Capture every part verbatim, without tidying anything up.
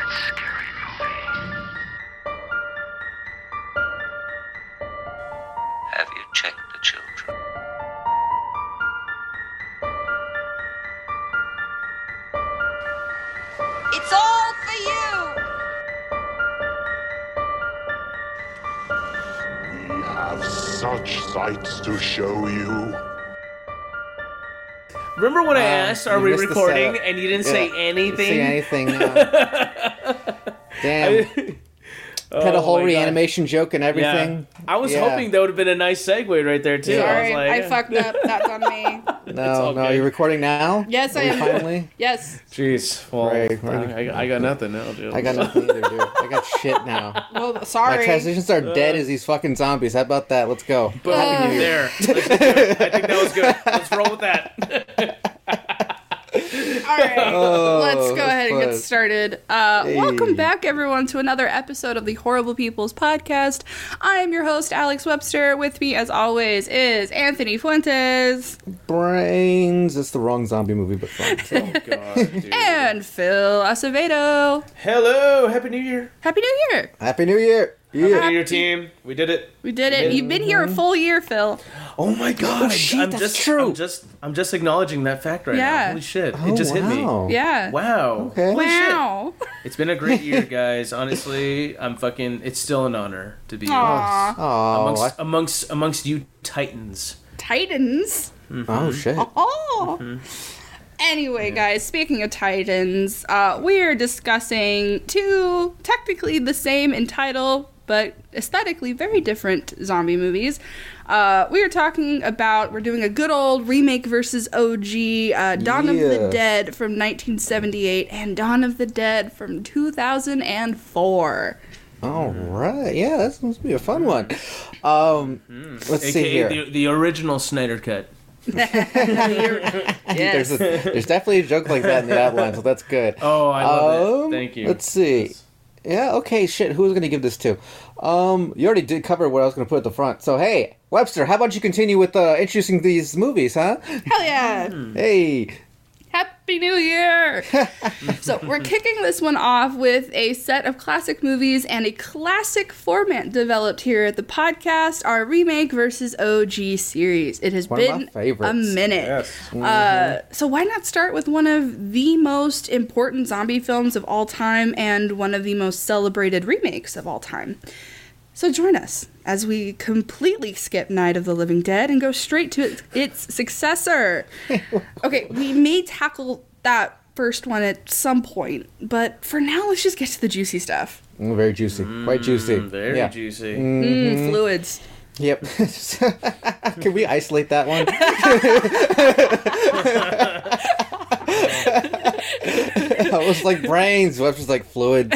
that scary movie. Have you checked the children? It's all for you! We have such sights to show you. Remember when I Uh, asked, are you we missed the recording, setup. and you didn't Yeah, say didn't anything? Say anything. No. Damn. Had a Oh whole my God. reanimation joke and Yeah. everything. I was Yeah. hoping that would have been a nice segue right there, too. I Sorry, was like, I fucked up. That's on me. No, all no, good. you're recording now? Yes, I Are we am. Finally? Yes. Jeez. Well, Right, I, right. I, I got nothing now, dude. I got nothing either, dude. I got shit now. Well, My sorry. transitions are dead as these fucking zombies. How about that? Let's go. Boom, Happy New Year. there. Let's do it. I think that was good. Let's roll with that. All right, Oh, let's go ahead and get fun. started. Uh, Hey. Welcome back, everyone, to another episode of the Horrible People's Podcast. I am your host, Alex Webster. With me, as always, is Anthony Fuentes Brains. It's the wrong zombie movie, but fun. So. God, dude. and Phil Acevedo. Hello. Happy New Year. Happy New Year! Happy New Year. Yeah. Happy New Year, team. We did it. We did it. You've been here a full year, Phil. Oh my God! Oh, shit, I'm that's just, true. I'm just, I'm just acknowledging that fact right Yeah. now. Holy shit! Oh, it just hit wow. me. Yeah. Wow. Okay. Holy shit. Wow. It's been a great year, guys. Honestly, I'm fucking. It's still an honor to be Aw. Oh, amongst I- amongst amongst you titans. Titans. oh shit. Oh. Anyway, guys, speaking of Titans, uh, we are discussing two technically the same in title, but aesthetically very different zombie movies. Uh, we are talking about, we're doing a good old remake versus O G, uh, Dawn of Yeah. the Dead from nineteen seventy-eight and Dawn of the Dead from two thousand four. All right. Yeah, that's supposed to be a fun one. Um, let's A see K A here. the, the original Snyder Cut. Yes. There's, a, there's definitely a joke like that in the outline, so that's good. Oh, I love Um, it. Thank you. Let's see. Yeah, okay, shit. Who was going to give this to? Um, you already did cover what I was going to put at the front. So, hey, Webster, how about you continue with uh, introducing these movies, huh? Hell yeah. Hey. Happy New Year! So we're kicking this one off with a set of classic movies and a classic format developed here at the podcast, our remake versus O G series. It has One of my been favorites. a minute. Uh, so why not start with one of the most important zombie films of all time and one of the most celebrated remakes of all time? So join us as we completely skip Night of the Living Dead and go straight to its, its successor. Okay, we may tackle that first one at some point, but for now, let's just get to the juicy stuff. Mm, very juicy. Quite juicy. Mm, very yeah. juicy. Mm, fluids. Yep. Can we isolate that one? I was like brains. Webster's like fluids.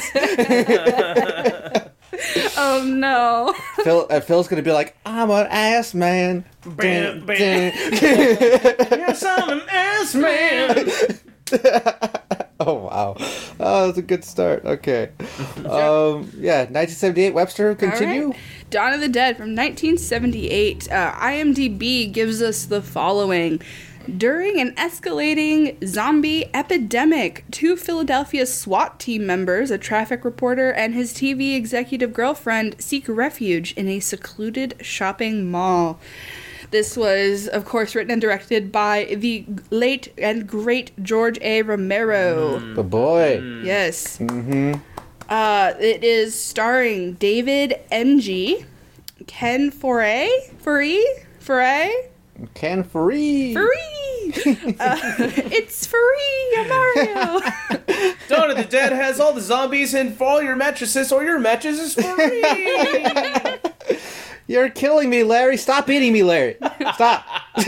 Oh no. Phil, uh, Phil's gonna be like, I'm an ass man. Bam, Dun, bam. dun. Yes, I'm an ass man. Oh wow, oh that's a good start. Okay, um, yeah, nineteen seventy-eight. Webster, continue. All right. Dawn of the Dead from nineteen seventy-eight. Uh, IMDb gives us the following. During an escalating zombie epidemic, two Philadelphia SWAT team members, a traffic reporter, and his T V executive girlfriend seek refuge in a secluded shopping mall. This was, of course, written and directed by the late and great George A. Romero. The boy. Yes. Mm-hmm. Uh, it is starring David N G, Ken Foray, Foray, Foray, Ken Free. Free. uh, it's free, Mario. Dawn of the Dead has all the zombies and for all your mattresses, or your mattress is free. You're killing me, Larry. Stop eating me, Larry. Stop.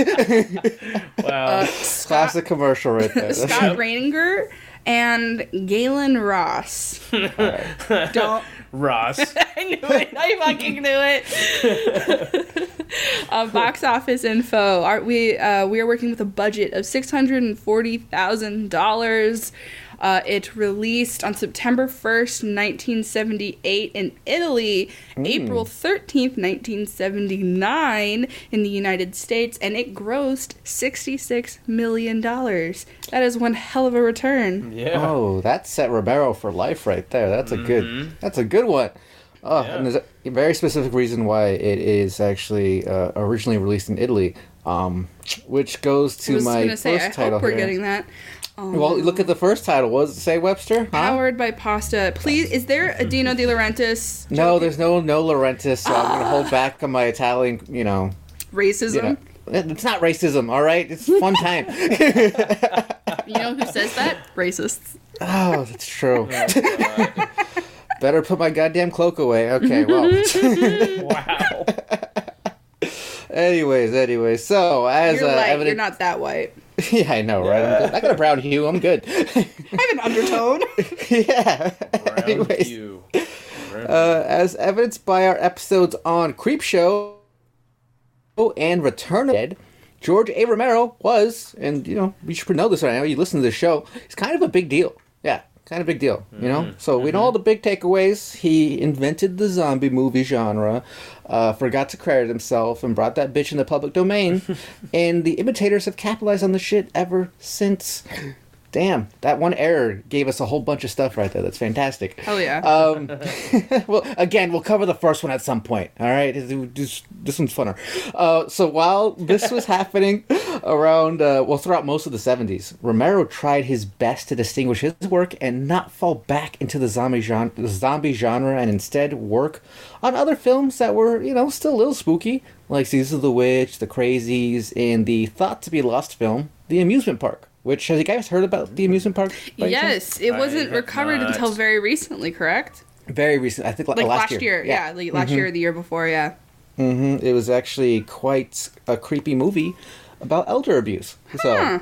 Wow. Classic commercial right there. Scott Reininger and Galen Ross. Don't. Ross. I knew it. I fucking knew it. uh, box office info. Are we uh, we are working with a budget of six hundred and forty thousand uh, dollars. Uh, it released on September first, nineteen seventy-eight in Italy, April thirteenth, nineteen seventy-nine in the United States, and it grossed sixty-six million dollars. That is one hell of a return. Yeah. Oh, that set Romero for life right there. That's a good. That's a good one. Oh, Yeah. and there's a very specific reason why it is actually uh, originally released in Italy, um, which goes I to was my going to first say, I title hope we're here. getting that. Um, Well, look at the first title. What does it say, Webster? Huh? Powered by Pasta. Please, is there a Dino De Laurentiis No, there's no no Laurentis, so I'm gonna hold back on my Italian. You know, racism? you know, it's not racism. All right, it's a fun time. You know who says that? Racists. Oh, that's true. Better put my goddamn cloak away. Okay, well. Wow. anyways, anyways, so as You're uh, light. evident, You're not that white. yeah, I know, right? I'm good. I got a brown hue. I'm good. I have an undertone. yeah. Round anyways, you. uh, as evidenced by our episodes on Creepshow and Return of the Dead, George A. Romero was, and you know, you should know this right now. You listen to this show, it's kind of a big deal. Yeah, kind of big deal. You know, so we know all the big takeaways. He invented the zombie movie genre, uh, forgot to credit himself, and brought that bitch in the public domain. And the imitators have capitalized on the shit ever since. Damn, that one error gave us a whole bunch of stuff right there. That's fantastic. Hell yeah. Um, well, again, we'll cover the first one at some point. All right, this, this one's funner. Uh, so while this was happening around, uh, well, throughout most of the seventies, Romero tried his best to distinguish his work and not fall back into the zombie genre, the zombie genre, and instead work on other films that were, you know, still a little spooky, like Season of the Witch, The Crazies, and the thought to be lost film, The Amusement Park. Which, have you guys heard about the amusement park? by any chance? Yes, it wasn't have recovered not. until very recently, correct? Very recent. I think like, Like last, last, year. Yeah, like last year or the year before, yeah. hmm It was actually quite a creepy movie about elder abuse. So, Huh.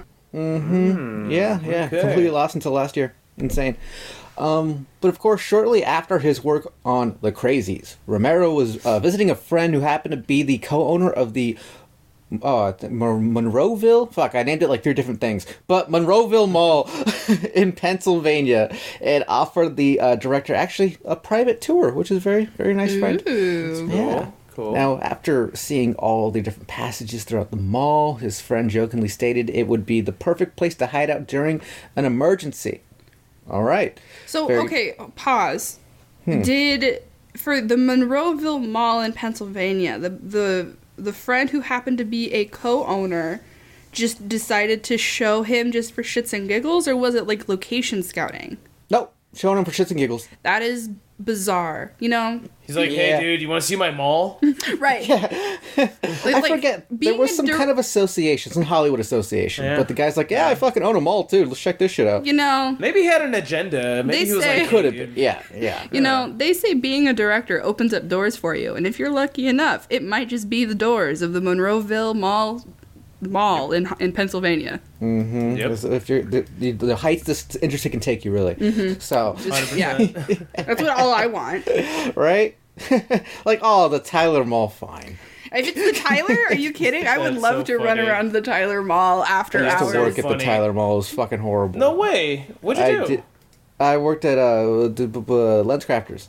hmm yeah, yeah, okay. completely lost until last year. Insane. Um, but of course, shortly after his work on The Crazies, Romero was uh, visiting a friend who happened to be the co-owner of the uh, Mon- Monroeville? Fuck, I named it like three different things. But Monroeville Mall in Pennsylvania, and offered the uh, director actually a private tour, which is very, very nice friend. Ooh. Yeah. Cool. Now, after seeing all the different passages throughout the mall, his friend jokingly stated it would be the perfect place to hide out during an emergency. All right. So, Very- okay, pause. Did, for the Monroeville Mall in Pennsylvania, the, the, the friend who happened to be a co-owner just decided to show him just for shits and giggles, or was it like location scouting? Nope. Showing him for shits and giggles. That is bizarre, you know? He's like, Yeah. hey, dude, you want to see my mall? Right. Like, I like, forget. There being was a some dir- kind of association, some Hollywood association. Yeah. But the guy's like, yeah, I fucking own a mall, too. Let's check this shit out. You know, Maybe he had an agenda. Maybe They he was say- like, Could have hey, been. dude. Yeah, yeah. you know, they say being a director opens up doors for you, and if you're lucky enough, it might just be the doors of the Monroeville Mall Mall in in Pennsylvania. Mm-hmm. Yep. If you're the, the, the heights this interest can take you, really. Mm-hmm. So, one hundred Yeah, percent. that's what all I want. right? Like, oh, the Tyler Mall, fine. If it's the Tyler, are you kidding? I would That's love so to run funny. around the Tyler Mall after I used hours. to work at the Funny. Tyler Mall. It was fucking horrible. No way. What'd you I do? did. I worked at uh, d- b- b- uh Lens Crafters.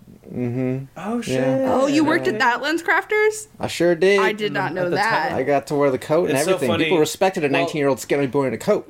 Oh, shit. Yeah. Oh, you worked at that Lens Crafters? I sure did. I did not know At the that. I got to wear the coat and It's so everything. funny. People respected a Well- nineteen-year-old skinny boy in a coat.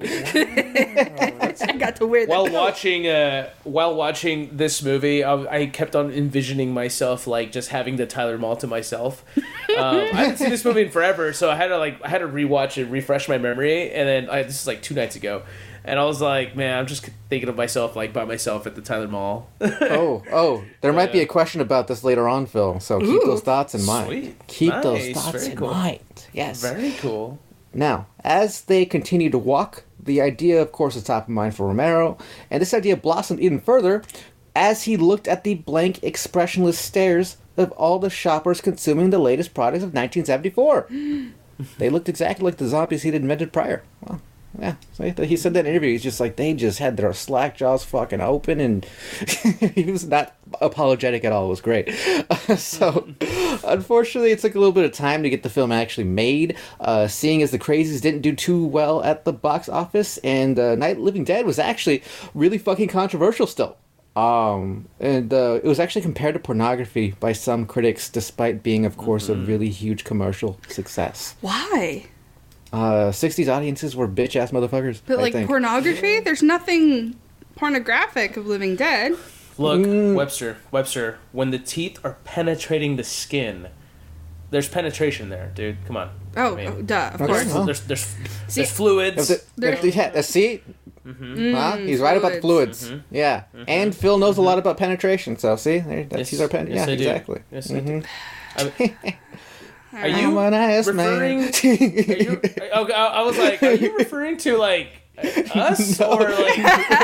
I got to wear that. While coat. watching, uh, while watching this movie, I, I kept on envisioning myself like just having the Tyler Mall to myself. Um, I haven't seen this movie in forever, so I had to like I had to rewatch it, refresh my memory, and then I, this is like two nights ago, and I was like, man, I'm just thinking of myself like by myself at the Tyler Mall. Oh, oh, there might be a question about this later on, Phil. So keep Ooh. those thoughts in mind. Sweet. Keep Nice. those thoughts Very in cool. mind. Yes. Very cool. Now, as they continue to walk, the idea, of course, is top of mind for Romero, and this idea blossomed even further as he looked at the blank, expressionless stares of all the shoppers consuming the latest products of nineteen seventy-four. They looked exactly like the zombies he'd invented prior. Well, yeah, so he- he said that in an interview. He's just like, they just had their slack jaws fucking open, and he was not apologetic at all. It was great. So, Unfortunately, it took a little bit of time to get the film actually made, uh, seeing as the Crazies didn't do too well at the box office, and uh, Night of the Living Dead was actually really fucking controversial still. Um, and uh, it was actually compared to pornography by some critics, despite being, of course, mm-hmm. a really huge commercial success. Why? Uh, sixties audiences were bitch-ass motherfuckers, But, I like, think. pornography? There's nothing pornographic of Living Dead. Look, Mm. Webster, Webster, when the teeth are penetrating the skin, there's penetration there, dude. Come on. Oh, I mean, oh duh, of Okay. course. Well. There's, there's, See- there's fluids. If the- if the- yeah, uh, see? Huh? He's right about the fluids. Yeah. And Phil knows a lot about penetration, so see? There, that's, Yes, he's our pen- yes, yeah, I do. exactly. Yes, I Mhm. do. I- Are you I'm an ass referring? man. Are you, okay, I, I was like, are you referring to like us or like?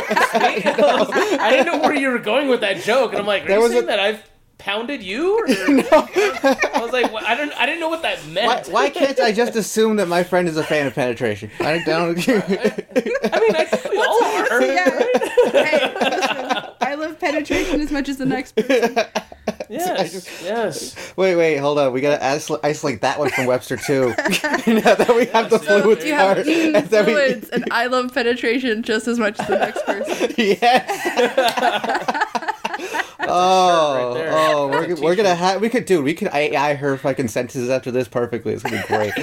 I didn't know where you were going with that joke, and I'm like, are There you was saying a- that I've pounded you? Or... I was like, what? I don't, I didn't know what that Why, meant. why can't I just assume that my friend is a fan of penetration? I don't. I mean, I think we all are. Yeah. Hey, listen, I love penetration as much as the next person. Yes, yes. Wait, wait, hold on. We gotta isolate, isolate that one from Webster too. Now that we have the So fluids You have part, eaten and then we- fluids, and I love penetration just as much as the next person. yes. Oh, right there. oh, we're, That's a we're gonna t-shirt. have we could do we could A I her fucking sentences after this perfectly. It's gonna be great.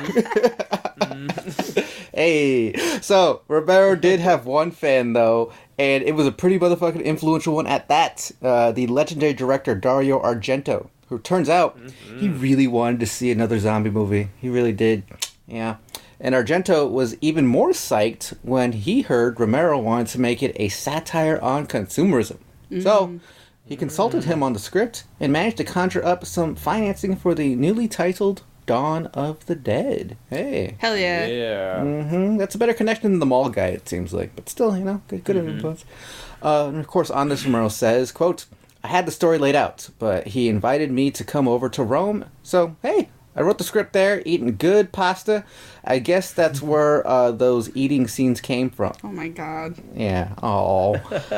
Hey, so Romero did have one fan though, and it was a pretty motherfucking influential one at that. Uh, the legendary director Dario Argento, who turns out Mm-hmm. he really wanted to see another zombie movie. He really did. Yeah. And Argento was even more psyched when he heard Romero wanted to make it a satire on consumerism. So, he consulted him on the script and managed to conjure up some financing for the newly titled Dawn of the Dead. Hey. Hell yeah. Yeah. hmm That's a better connection than the mall guy, it seems like. But still, you know, good, good influence. Uh, and of course, on this, Romero says, quote, I had the story laid out, but he invited me to come over to Rome. So, hey, I wrote the script there, eating good pasta. I guess that's where uh, those eating scenes came from. Oh my god. Yeah. Oh.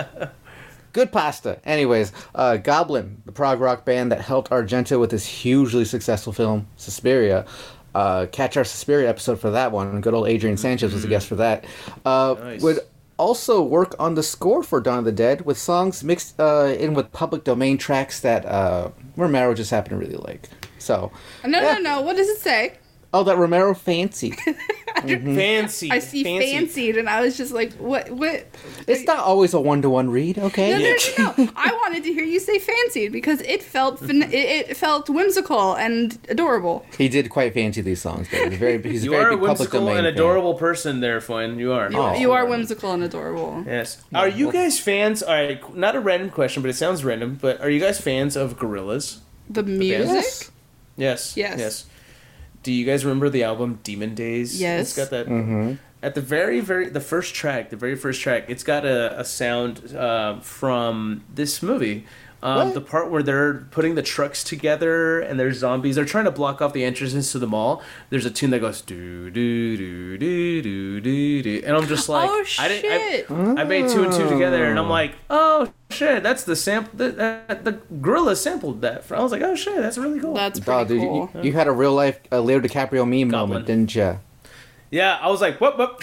Good pasta. Anyways, uh, Goblin, the prog rock band that helped Argento with his hugely successful film, Suspiria. Uh, catch our Suspiria episode for that one. Good old Adrian Sanchez was a guest for that. Uh, Nice. Would also work on the score for Dawn of the Dead with songs mixed uh, in with public domain tracks that uh, Romero just happened to really like. So, No, yeah. no, no. What does it say? Oh, that Romero fancied. Fancy. I see fancy. fancied, and I was just like, what? What? It's not always a one-to-one read, okay? No, no, no, no. I wanted to hear you say fancied because it felt fin- it, it felt whimsical and adorable. He did quite fancy these songs. Though. He's a very, he's a You very are a big public whimsical domain and fan. adorable person there, Foyne. You are. You, Oh. you are whimsical and adorable. Yes. Are you guys fans? All right, not a random question, but it sounds random. But are you guys fans of Gorillaz? The music. Yes. Yes. Yes. Yes. Do you guys remember the album Demon Days? Yes. It's got that. Mm-hmm. At the very, very, the first track, the very first track, it's got a, a sound uh, from this movie. Um, What? the part where they're putting the trucks together and there's zombies. They're trying to block off the entrances to the mall. There's a tune that goes do do do do do do do, and I'm just like, Oh, I didn't. shit. I, I made two and two together, and I'm like, oh shit, that's the sample. The, uh, the Gorilla sampled that. I was like, oh shit, that's really cool. That's pretty Oh, dude, cool. you, you had a real life uh, Leo DiCaprio meme Goblin. moment, didn't you? Yeah, I was like, what, what?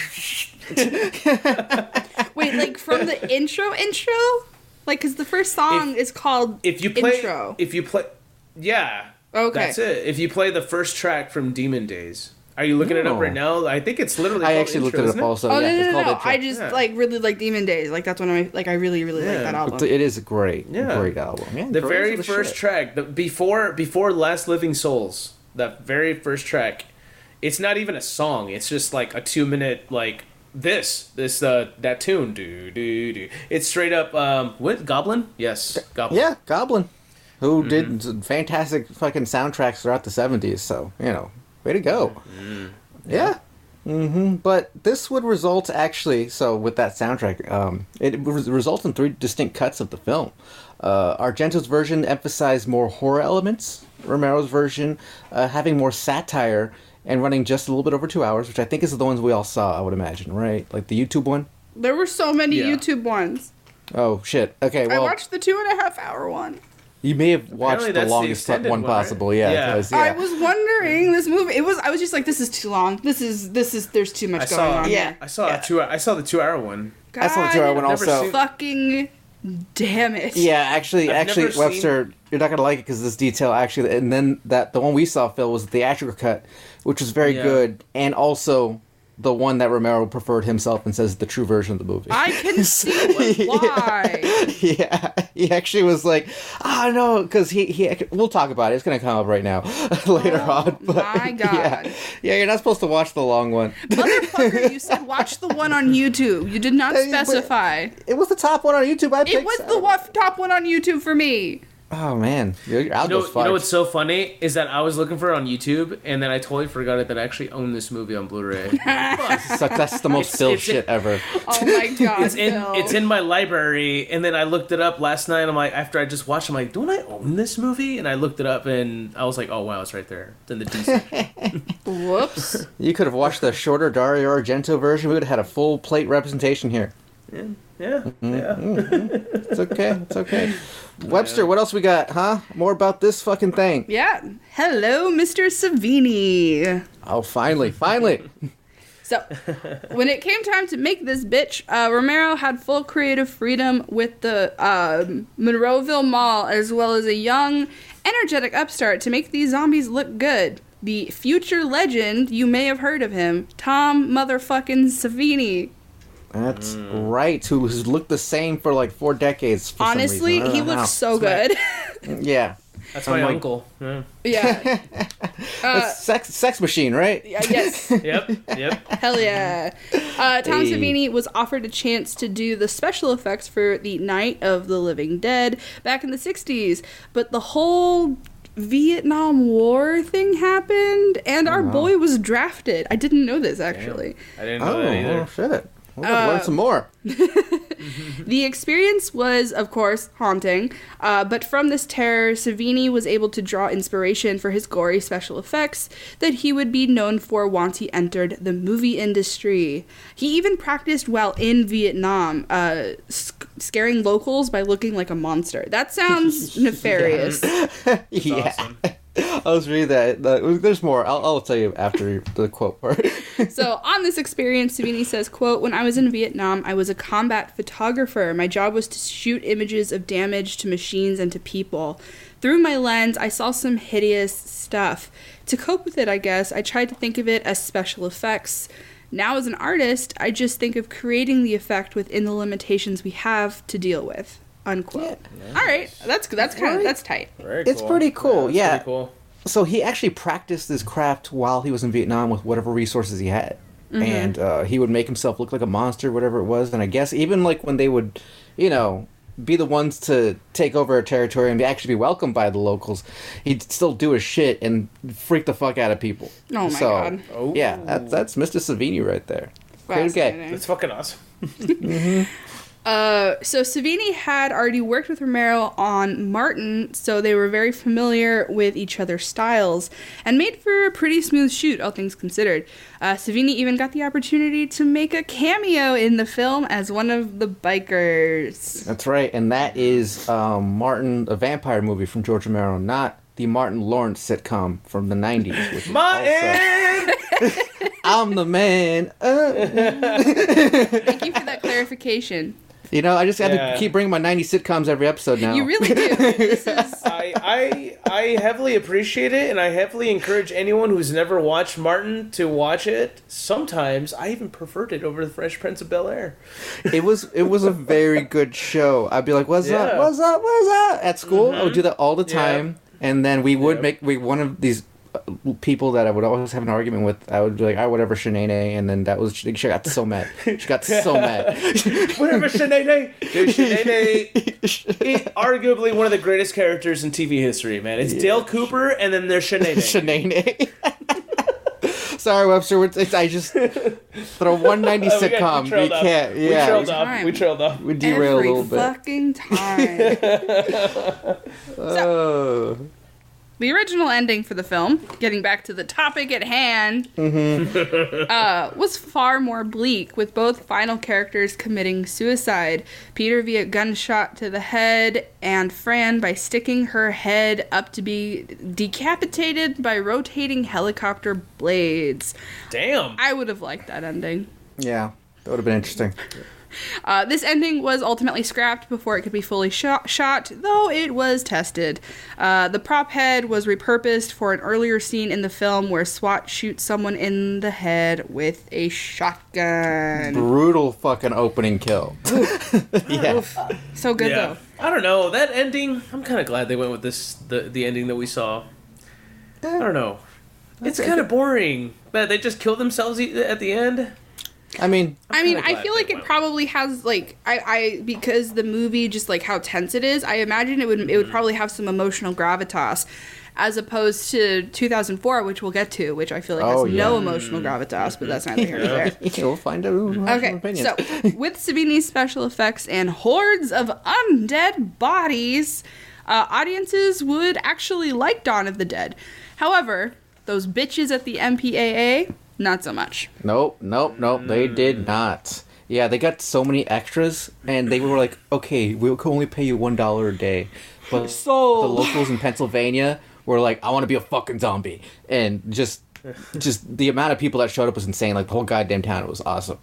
Wait, like from the intro, intro, like because the first song If- is called If you play, intro. if you play, yeah, Okay. that's it. If you play the first track from Demon Days, are you looking it up No. right now? I think it's literally. I called actually looked intro, it isn't up also. Oh yeah, no, it's no, called no! no. Intro. I just Yeah. like really like Demon Days. Like that's one of my like I really really like Yeah. that album. It is a great, Yeah. great album. Yeah, The Gorillaz very are the first shit. track, the, before before Last Living Souls, that very first track, it's not even a song. It's just like a two minute like this this uh that tune do do do. It's straight up um what Goblin? Yes, Goblin. Yeah, Goblin, who Mm-hmm. did some fantastic fucking soundtracks throughout the seventies. So you know, way to go. Mm-hmm. Yeah. hmm But this would result actually. So with that soundtrack, um, it would result in three distinct cuts of the film. Uh, Argento's version emphasized more horror elements. Romero's version uh, having more satire and running just a little bit over two hours, which I think is the ones we all saw. I would imagine, right? Like the YouTube one. There were so many Yeah. YouTube ones. Oh shit. Okay. I Well. watched the two and a half hour one. You may have watched Apparently the that's the longest extended one one, right? possible. Yeah, Yeah. it was, yeah. I was wondering this movie. It was. I was just like, this is too long. This is. This is. There's too much I going saw. on. Yeah. here. I saw Yeah. a two. I saw the two-hour one. I saw the two-hour one God also. seen- Fucking damn it. Yeah, actually, I've actually, never Webster, you're not gonna like it because this detail actually, and then that the one we saw, Phil, was the theatrical cut, which was very Yeah. good, and also the one that Romero preferred himself and says the true version of the movie. I can see why. yeah, he actually was like, oh no, because he, he, we'll talk about it. It's gonna come up right now later Oh, on. But my God. yeah, yeah, you're not supposed to watch the long one. Motherfucker, you said watch the one on YouTube. You did not Hey, but- specify. It was the top one on YouTube. I It picked. was the wa- top one on YouTube for me. Oh man, your, your You know, algo's you know fucked. what's so funny is that I was looking for it on YouTube, and then I totally forgot it that I actually own this movie on Blu-ray. So that's the most It's- Phil it's- shit ever. Oh my God, It's in Phil. it's in my library, and then I looked it up last night. I'm like, after I just watched, I'm like, don't I own this movie? And I looked it up, and I was like, oh wow, it's right there. It's in the D section. Whoops. You could have watched the shorter Dario Argento version. We would have had a full plate representation here. Yeah, yeah, Mm-hmm. yeah. It's okay. It's okay. Webster, what else we got, huh? More about this fucking thing. Yeah. Hello, Mister Savini. Oh, finally, finally. So, when it came time to make this bitch, uh, Romero had full creative freedom with the um, Monroeville Mall, as well as a young, energetic upstart to make these zombies look good. The future legend, you may have heard of him, Tom motherfucking Savini. That's right. Who has looked the same for like four decades. For some Honestly, reason. I he don't know looks so good. how. Yeah. That's I'm my like- uncle. Yeah. Yeah. Uh, That's sex, sex machine, right? yeah, yes. Yep, yep. Hell yeah. Uh, Tom Hey. Savini was offered a chance to do the special effects for the Night of the Living Dead back in the sixties, but the whole Vietnam War thing happened, and our boy was drafted. I didn't know this, actually. I didn't know Oh, that either. well, shit. We're gonna learn some more. The experience was, of course, haunting, uh, but from this terror, Savini was able to draw inspiration for his gory special effects that he would be known for once he entered the movie industry. He even practiced while in Vietnam, uh, sc- scaring locals by looking like a monster. That sounds nefarious. yeah. Awesome. I was reading that. that- There's more. I'll, I'll tell you after the quote part. So on this experience, Savini says, quote, "When I was in Vietnam, I was a combat photographer. My job was to shoot images of damage to machines and to people. Through my lens, I saw some hideous stuff. To cope with it, I guess, I tried to think of it as special effects. Now as an artist, I just think of creating the effect within the limitations we have to deal with." Unquote. All right, that's that's kind of Right. that's tight. Very It's cool. pretty cool, that's yeah. Pretty cool. So he actually practiced this craft while he was in Vietnam with whatever resources he had. And uh, he would make himself look like a monster, whatever it was. And I guess even like when they would, you know, be the ones to take over a territory and be, actually be welcomed by the locals, he'd still do his shit and freak the fuck out of people. Oh my so, God. Oh. Yeah, that, that's Mister Savini right there. Great guy. Fascinating. That's fucking awesome. Uh, so Savini had already worked with Romero on Martin, so they were very familiar with each other's styles, and made for a pretty smooth shoot, all things considered. Uh, Savini even got the opportunity to make a cameo in the film as one of the bikers. That's right, and that is um, Martin, a vampire movie from George Romero, not the Martin Lawrence sitcom from the nineties. Which is Martin! also- I'm the man. Uh, Thank you for that clarification. you know, I just had Yeah. to keep bringing my nineties sitcoms every episode now. You really do. This is I, I I heavily appreciate it, and I heavily encourage anyone who's never watched Martin to watch it. Sometimes I even preferred it over the Fresh Prince of Bel Air. It was it was a very good show. I'd be like, "What's up? Yeah. What's up? What's up?" At school, I would do that all the Yeah. time, and then we would Yep. make we one of these uh, people that I would always have an argument with. I would be like, "I whatever, Shanae," and then that was she, she got so mad. She got so mad. Whatever, Shanae. Dude, Shanae is arguably one of the greatest characters in T V history, man. It's Dale Cooper, and then there's Shanae. Shanae. Sorry, Webster. We're, it's, I just throw one ninety Oh, we got- sitcom. we We trailed off. can't. We Yeah, trailed we, off. We trailed off. we derail a every little bit. fucking time. Oh. the original ending for the film, getting back to the topic at hand, mm-hmm. uh, was far more bleak, with both final characters committing suicide. Peter via gunshot to the head, and Fran by sticking her head up to be decapitated by rotating helicopter blades. Damn. I would have liked that ending. Yeah, that would have been interesting. Uh, this ending was ultimately scrapped before it could be fully shot, shot though it was tested. Uh, the prop head was repurposed for an earlier scene in the film where SWAT shoots someone in the head with a shotgun. Brutal fucking opening kill. Yeah. So good, Yeah. though. I don't know. That ending, I'm kind of glad they went with this, the, the ending that we saw. I don't know. It's kind of boring. But they just kill themselves e- at the end. I mean, I mean, kinda I glad feel they like it went. probably has like I, I because the movie just like how tense it is. I imagine it would it would probably have some emotional gravitas, as opposed to two thousand four, which we'll get to, which I feel like has Oh, yeah. no emotional gravitas. But that's neither here nor there. we'll find out. We'll have some Okay, opinions. so with Savini's special effects and hordes of undead bodies, uh, audiences would actually like Dawn of the Dead. However, those bitches at the M P A A, not so much. Nope, nope, nope. They did not. Yeah, they got so many extras, and they were like, "Okay, we'll only pay you one dollar a day." But Sold. the locals in Pennsylvania were like, "I want to be a fucking zombie," and just, just the amount of people that showed up was insane. Like the whole goddamn town, it was awesome.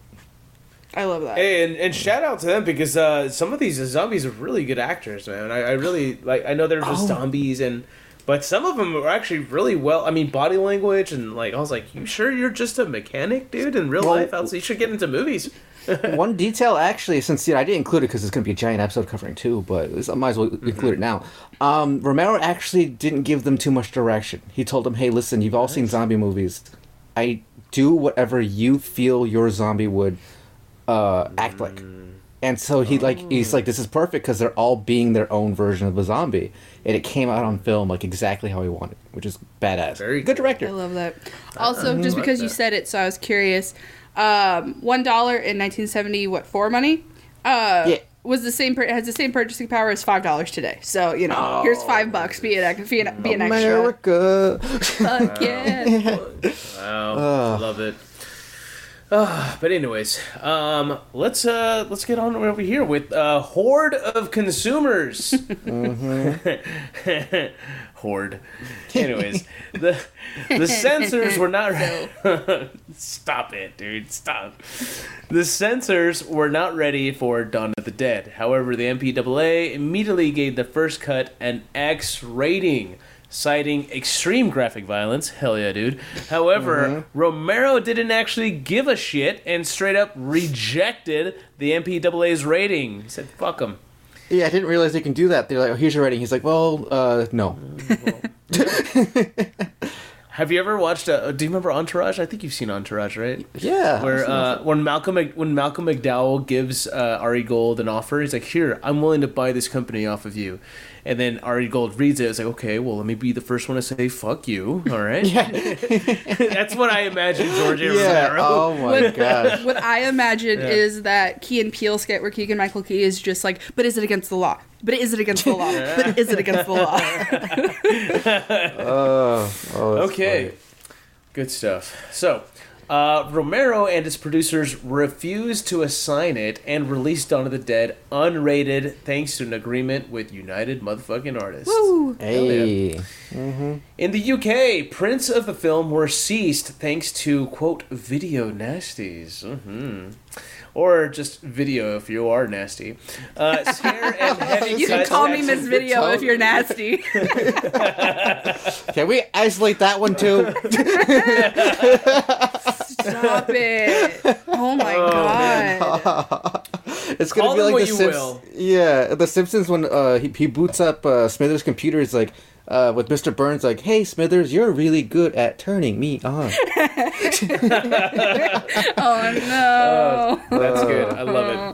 I love that. Hey, and, and shout out to them because uh, some of these zombies are really good actors, man. I, I really like. I know they're just Oh. zombies, and but some of them are actually really well. I mean, body language and like I was like, you sure you're just a mechanic, dude? In real Well, life, else you should get into movies. One detail, actually, since you know, I didn't include it because it's going to be a giant episode covering two, but I might as well include it now. Um, Romero actually didn't give them too much direction. He told them, "Hey, listen, you've all seen zombie movies. I do whatever you feel your zombie would uh, act like." And so he like he's like, "This is perfect because they're all being their own version of a zombie," and it came out on film like exactly how he wanted, which is badass. Very good cool. director. I love that. Also, just like because you that. said it, so I was curious. Um, One dollar in nineteen seventy, what for money? Uh, Yeah. was the same. Has the same purchasing power as five dollars today. So you know, here's five bucks. Be an be an, be an extra. America. Fuck yeah. Wow, love it. Uh, but anyways, um, let's uh, let's get on over here with uh, Horde of Consumers. Horde. Anyways, the the censors were not. Stop it, dude! Stop. The censors were not ready for Dawn of the Dead. However, the M P A A immediately gave the first cut an X rating, citing extreme graphic violence. Hell yeah, dude. However, Romero didn't actually give a shit and straight up rejected the M P A A's rating. He said, fuck him. Yeah, I didn't realize they can do that. They're like, "Oh, here's your rating." He's like, "Well, uh, no." Have you ever watched, uh, do you remember Entourage? I think you've seen Entourage, right? Yeah. Where uh, when Malcolm Mc- when Malcolm McDowell gives uh, Ari Gold an offer, he's like, "Here, I'm willing to buy this company off of you." And then Ari Gold reads it. It's like, "Okay, well, let me be the first one to say fuck you." All right. That's what I imagine George A. Yeah. Romero. Oh my gosh. What I imagine is that Key and Peele skit where Keegan Michael Key is just like, but is it against the law? But is it against the law? But is it against the law? Oh. oh that's Okay. funny. Good stuff. So, uh, Romero and his producers refused to assign it and released Dawn of the Dead unrated thanks to an agreement with United Motherfucking Artists. Woo. Hey. In the U K, prints of the film were ceased thanks to, quote, video nasties. Mm-hmm. Or just video if you are nasty. Uh, scare and heavy You can cuts call me had Miss some- Video if you're nasty. Can we isolate that one too? Stop it. Oh my god. It's gonna Call be them like what the you Simps- will. Yeah, the Simpsons when uh, he, he boots up uh, Smithers' computer. He's like, uh, with Mister Burns, like, "Hey Smithers, you're really good at turning me on." Oh no. That's good. I love it.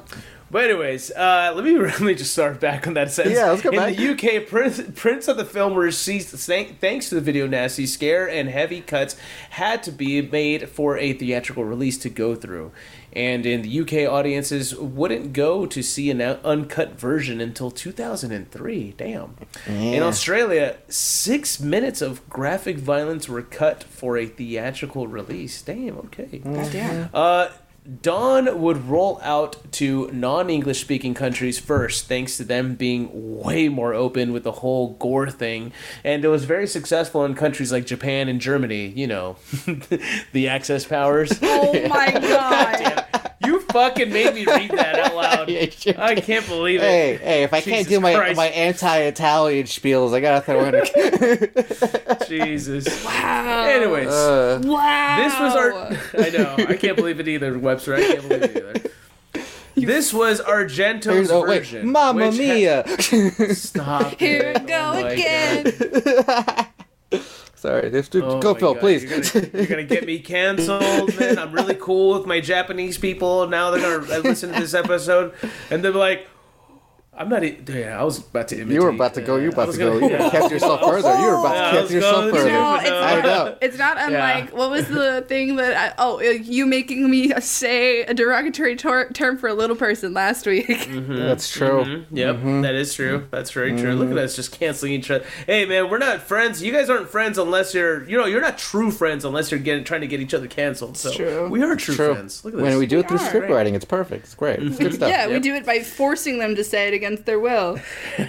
But anyways, uh, let me let me just start back on that sentence. Yeah, let's go In back. the U K, prints, prints of the film were seized thank- thanks to the video nasty scare, and heavy cuts had to be made for a theatrical release to go through. And in the U K, audiences wouldn't go to see an uncut version until two thousand three. Damn. In Yeah. Australia, six minutes of graphic violence were cut for a theatrical release. Damn, okay. Goddamn. Uh, Dawn would roll out to non-English speaking countries first, thanks to them being way more open with the whole gore thing. And it was very successful in countries like Japan and Germany, you know, the Axis powers. Oh my god. You fucking made me read that out loud. Yeah, sure. I can't believe it. Hey, hey! If I can't Jesus do my Christ. my anti-Italian spiels, I gotta throw in. A... Jesus. Wow. Anyways. Uh, Wow. This was our. I know. I can't believe it either, Webster. I can't believe it either. This was Argento's oh wait, version. Mamma which Mia! Ha- Stop. Here it. we go Oh my again. God. Sorry, just do, Oh go, my Phil, God. please. You're gonna, you're gonna get me canceled, man. I'm really cool with my Japanese people. Now they're gonna listen to this episode, and they're like, "I'm not." E- yeah, I was about to imitate. You were about to go. You were uh, I about was to go. gonna- You yeah. kept yourself further. You were about Yeah, to I kept was yourself going to, further. No, but it's no. I not, know. it's not unlike, what was the thing that I, oh, you making me say a derogatory tor- term for a little person last week. That's true. Mm-hmm. Yep, that is true. That's very true. Look at us just canceling each other. Hey, man, we're not friends. You guys aren't friends unless you're, you know, you're not true friends unless you're getting trying to get each other canceled. So true. we are true, True. friends. Look at this. When we do it through We are. script writing, it's perfect. It's great. It's good stuff. Yeah, we Yep. do it by forcing them to say it against their will.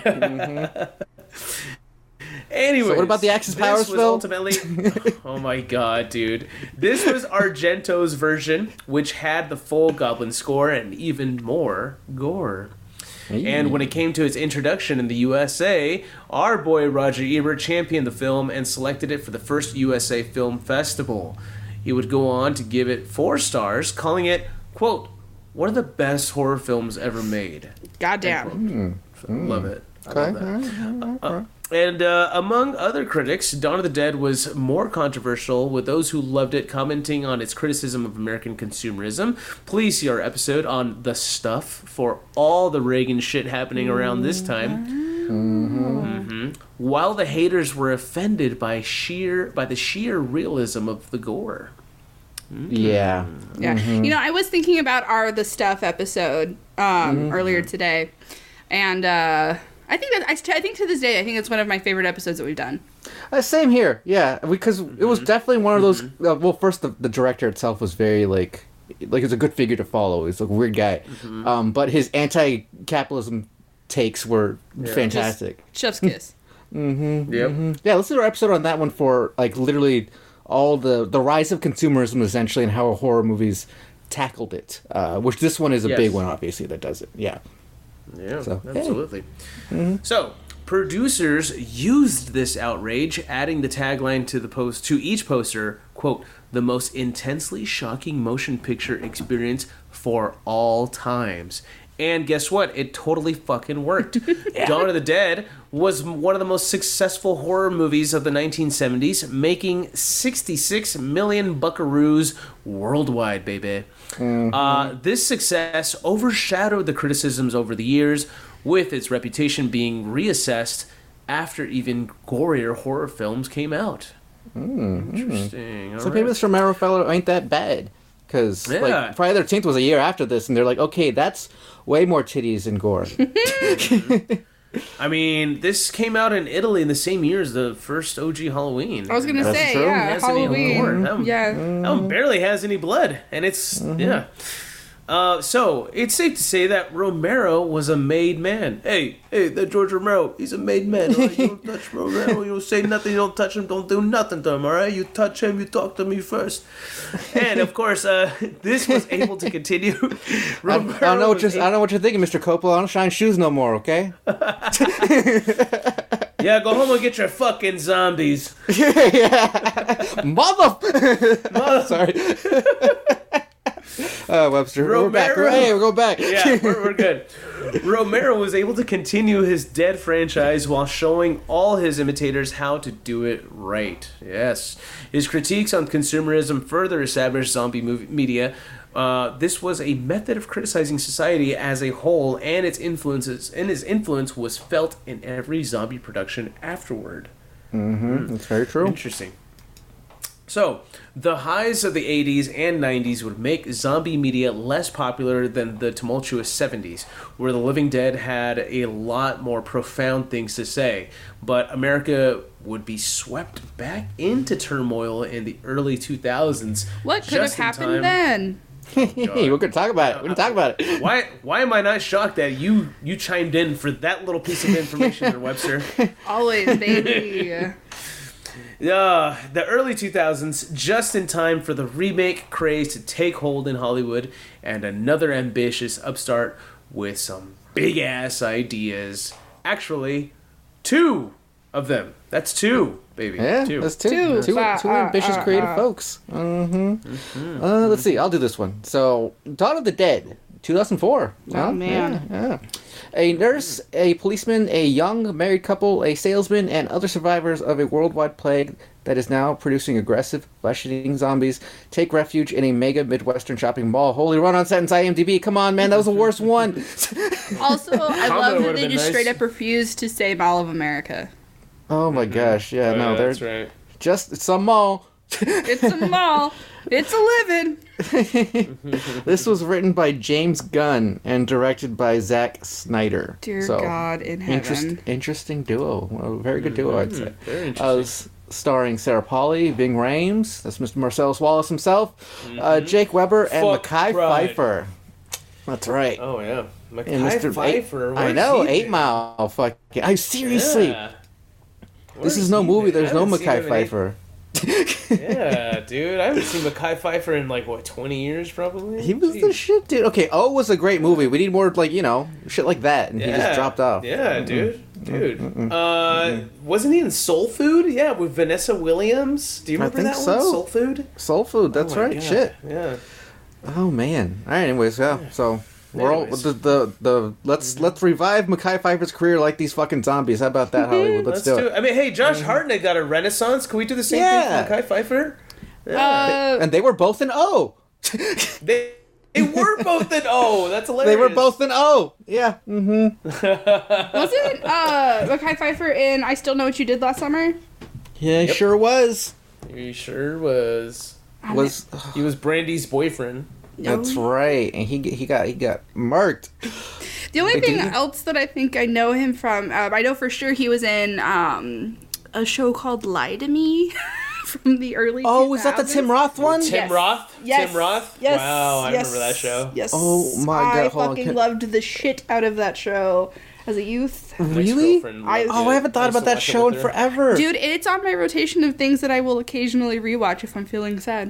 Anyways, So what about the Axis this powers, was Phil? Ultimately, oh my god, dude! This was Argento's version, which had the full Goblin score and even more gore. And when it came to its introduction in the U S A, our boy Roger Ebert championed the film and selected it for the first U S A Film Festival. He would go on to give it four stars, calling it, quote, one of the best horror films ever made. Goddamn. Love it. I Okay. love that. Uh, and uh, among other critics, Dawn of the Dead was more controversial, with those who loved it commenting on its criticism of American consumerism. Please see our episode on The Stuff for all the Reagan shit happening around this time. Mhm. While the haters were offended by sheer by the sheer realism of the gore. Yeah. Yeah. You know, I was thinking about our The Stuff episode um, earlier today. And uh, I think that I, I think to this day, I think it's one of my favorite episodes that we've done. Uh, same here. Yeah, because it was definitely one of those. Uh, well, first the, the director itself was very like, like it's a good figure to follow. He's a weird guy, um, but his anti-capitalism takes were fantastic. Chef's kiss. Yep. Yeah, listen to our episode on that one for like literally all the the rise of consumerism essentially and how horror movies tackled it. Uh, which this one is a Yes. big one, obviously, that does it. Yeah. Yeah, So, hey. absolutely. So, producers used this outrage, adding the tagline to the post to each poster, quote, the most intensely shocking motion picture experience for all times. And guess what? It totally fucking worked. Dawn of the Dead was one of the most successful horror movies of the nineteen seventies, making sixty-six million buckaroos worldwide, baby. Uh, this success overshadowed the criticisms over the years, with its reputation being reassessed after even gorier horror films came out. Interesting. So all maybe right. this Romero fellow ain't that bad. Because Yeah. like, Friday the thirteenth was a year after this, and they're like, okay, that's way more titties and gore. I mean, this came out in Italy in the same year as the first O G Halloween. I was gonna That's say, true. yeah, Has any Halloween. gore. That one- Yeah. That one barely has any blood, and it's yeah. Uh, so it's safe to say that Romero was a made man. Hey, hey, that George Romero, he's a made man. All right? You don't touch Romero. You don't say nothing. You don't touch him. Don't do nothing to him. All right, you touch him. You talk to me first. And of course, uh, this was able to continue. I, Romero I don't know what was you're, I don't know what you're thinking, Mister Coppola. I don't shine shoes no more, okay? Yeah, go home and get your fucking zombies. Mother. Sorry. Uh, Webster, we're back. Romero. Hey, we're going back. Yeah, we're, we're good. Romero was able to continue his Dead franchise while showing all his imitators how to do it right. Yes. His critiques on consumerism further established zombie movie media Uh, this was a method of criticizing society as a whole, and its influences and its influence was felt in every zombie production afterward. Mm-hmm. That's very true. Interesting. So, the highs of the eighties and nineties would make zombie media less popular than the tumultuous seventies, where The Living Dead had a lot more profound things to say. But America would be swept back into turmoil in the early two thousands. What could have just in happened time- then? Hey, we're gonna talk about it. We're gonna talk about it. Why why am I not shocked that you you chimed in for that little piece of information there, Webster? Always, baby. Uh, the early two thousands, just in time for the remake craze to take hold in Hollywood, and another ambitious upstart with some big-ass ideas. Actually, two of them. That's two, baby. Yeah, two. that's two. Two. Two, two, Uh, uh, ambitious, uh, creative uh. folks. Mm-hmm. Uh, let's see. I'll do this one. So, Dawn of the Dead, two thousand four. Oh, man. Yeah, yeah. A nurse, a policeman, a young married couple, a salesman, and other survivors of a worldwide plague that is now producing aggressive, flesh-eating zombies take refuge in a mega Midwestern shopping mall. Holy run on sentence I M D B. Come on, man. That was the worst one. Also, I Combo love that would've they been just nice. straight up refused to say Mall of America. Oh, my gosh. Yeah, Oh, no. yeah, They're that's right. just some mall. It's a mall. It's a living. This was written by James Gunn and directed by Zack Snyder. Dear So, God in heaven. Interest, interesting duo. A very good duo, I'd say. Very interesting. Uh, s- starring Sarah Polley, Ving Rhames, that's Mister Marcellus Wallace himself, uh, Jake Weber, and Fuck Mekhi pride. Pfeiffer. That's right. Oh, yeah. And Mekhi Mister Pfeiffer. Eight, I where's know, he Eight been? Mile. Fucking, I seriously. Yeah. This Where's is no he movie. been? There's I no haven't seen him Mekhi in eight- Pfeiffer. Yeah, dude. I haven't seen Mekhi Pfeiffer in like what twenty years, probably. He was the Jeez. shit, dude. Okay, O was a great movie. We need more, like, you know, shit like that. And he Yeah. just dropped off. Yeah, dude, dude. Uh, wasn't he in Soul Food? Yeah, with Vanessa Williams. Do you I remember think that so. one? Soul Food. Soul Food, that's Oh my right. God. Shit. Yeah. Oh man. All right. Anyways, yeah. So we're all Anyways. the, the the let's let's revive Mekhi Pfeiffer's career like these fucking zombies. How about that, Hollywood? Let's, Let's do, do it. it. I mean, hey, Josh Hartnett got a renaissance. Can we do the same Yeah. thing for Mekhi Pfeiffer? Uh, And they were both in O. They they were both in O. That's hilarious. They were both in O. Yeah. Mm-hmm. wasn't uh, Mekhi Pfeiffer in I Still Know What You Did Last Summer? Yeah, he sure was. He sure was. Was He was Brandy's boyfriend. that's right. And he he got he got murked. The only thing Did he? else that I think I know him from, um, I know for sure he was in um, a show called Lie to Me from the early Oh, was that the two thousands. Tim Roth one? Tim Yes. Roth? Yes. Tim Roth? Yes. Wow, I yes. remember that show. Yes. Oh my I God, hold on, fucking can- loved the shit out of that show as a youth. My Really? ex-girlfriend I- loved Oh, it. I haven't thought used to about that watch it show in with her. forever. Dude, it's on my rotation of things that I will occasionally rewatch if I'm feeling sad.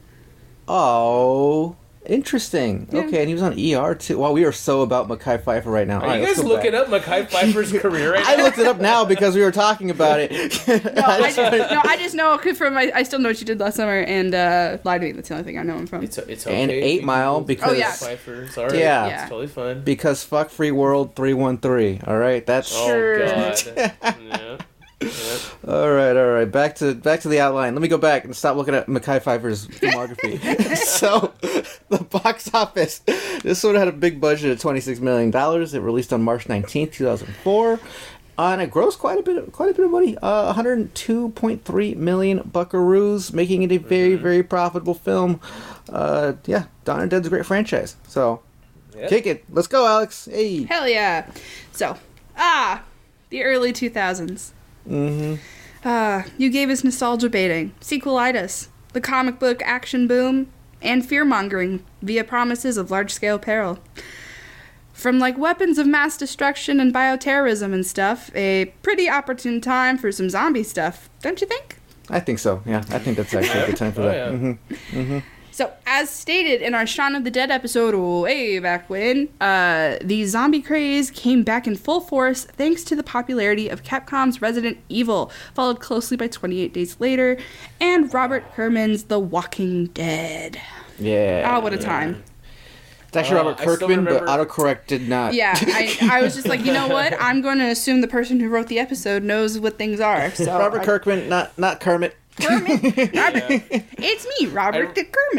Oh, interesting. Yeah. Okay, and he was on E R too. Wow, we are so about Mekhi Pfeiffer right now. All Are right, you let's guys go looking back. up Mekhi Pfeiffer's career right I now? looked it up now because we were talking about it. No, I, just, no, I just know 'cause from my, I Still Know What You Did Last Summer and uh, Lie to Me. That's the only thing I know him from. It's, it's okay. And if Eight you Mile, Google because- Oh, yeah. Pfeiffer. Sorry. Yeah. Yeah. It's totally fine. Because fuck Free World three one three. All right, that's Oh, Sure. God. yeah. Yeah. all right. All right, back to back to the outline. Let me go back and stop looking at Mekhi Pfeiffer's filmography. So, the box office. This one had a big budget of twenty six million dollars. It released on March nineteenth, two thousand four. And it grossed quite a bit, of, quite a bit of money. Uh, one hundred two point three million buckaroos, making it a very, very profitable film. Uh, yeah, Dawn of the Dead's a great franchise. So, Yeah. kick it. Let's go, Alex. Hey. Hell yeah. So, ah, the early two thousands. Mm-hmm. Ah, you gave us nostalgia baiting, sequelitis, the comic book action boom, and fear-mongering via promises of large-scale peril. From, like, weapons of mass destruction and bioterrorism and stuff, a pretty opportune time for some zombie stuff, don't you think? I think so. Yeah, I think that's actually a good time for Oh, that. yeah. Mm-hmm. So, as stated in our Shaun of the Dead episode way back when, uh, the zombie craze came back in full force thanks to the popularity of Capcom's Resident Evil, followed closely by twenty-eight Days Later, and Robert Kirkman's The Walking Dead. Yeah. Ah, what a time. It's actually Uh, Robert I still Kirkman, but remember- autocorrect did not. Yeah, I, I was just like, you know what? I'm going to assume the person who wrote the episode knows what things are. So Robert I- Kirkman, not not Kermit. Kermit? Robert. It's me, Robert I- the Kermit.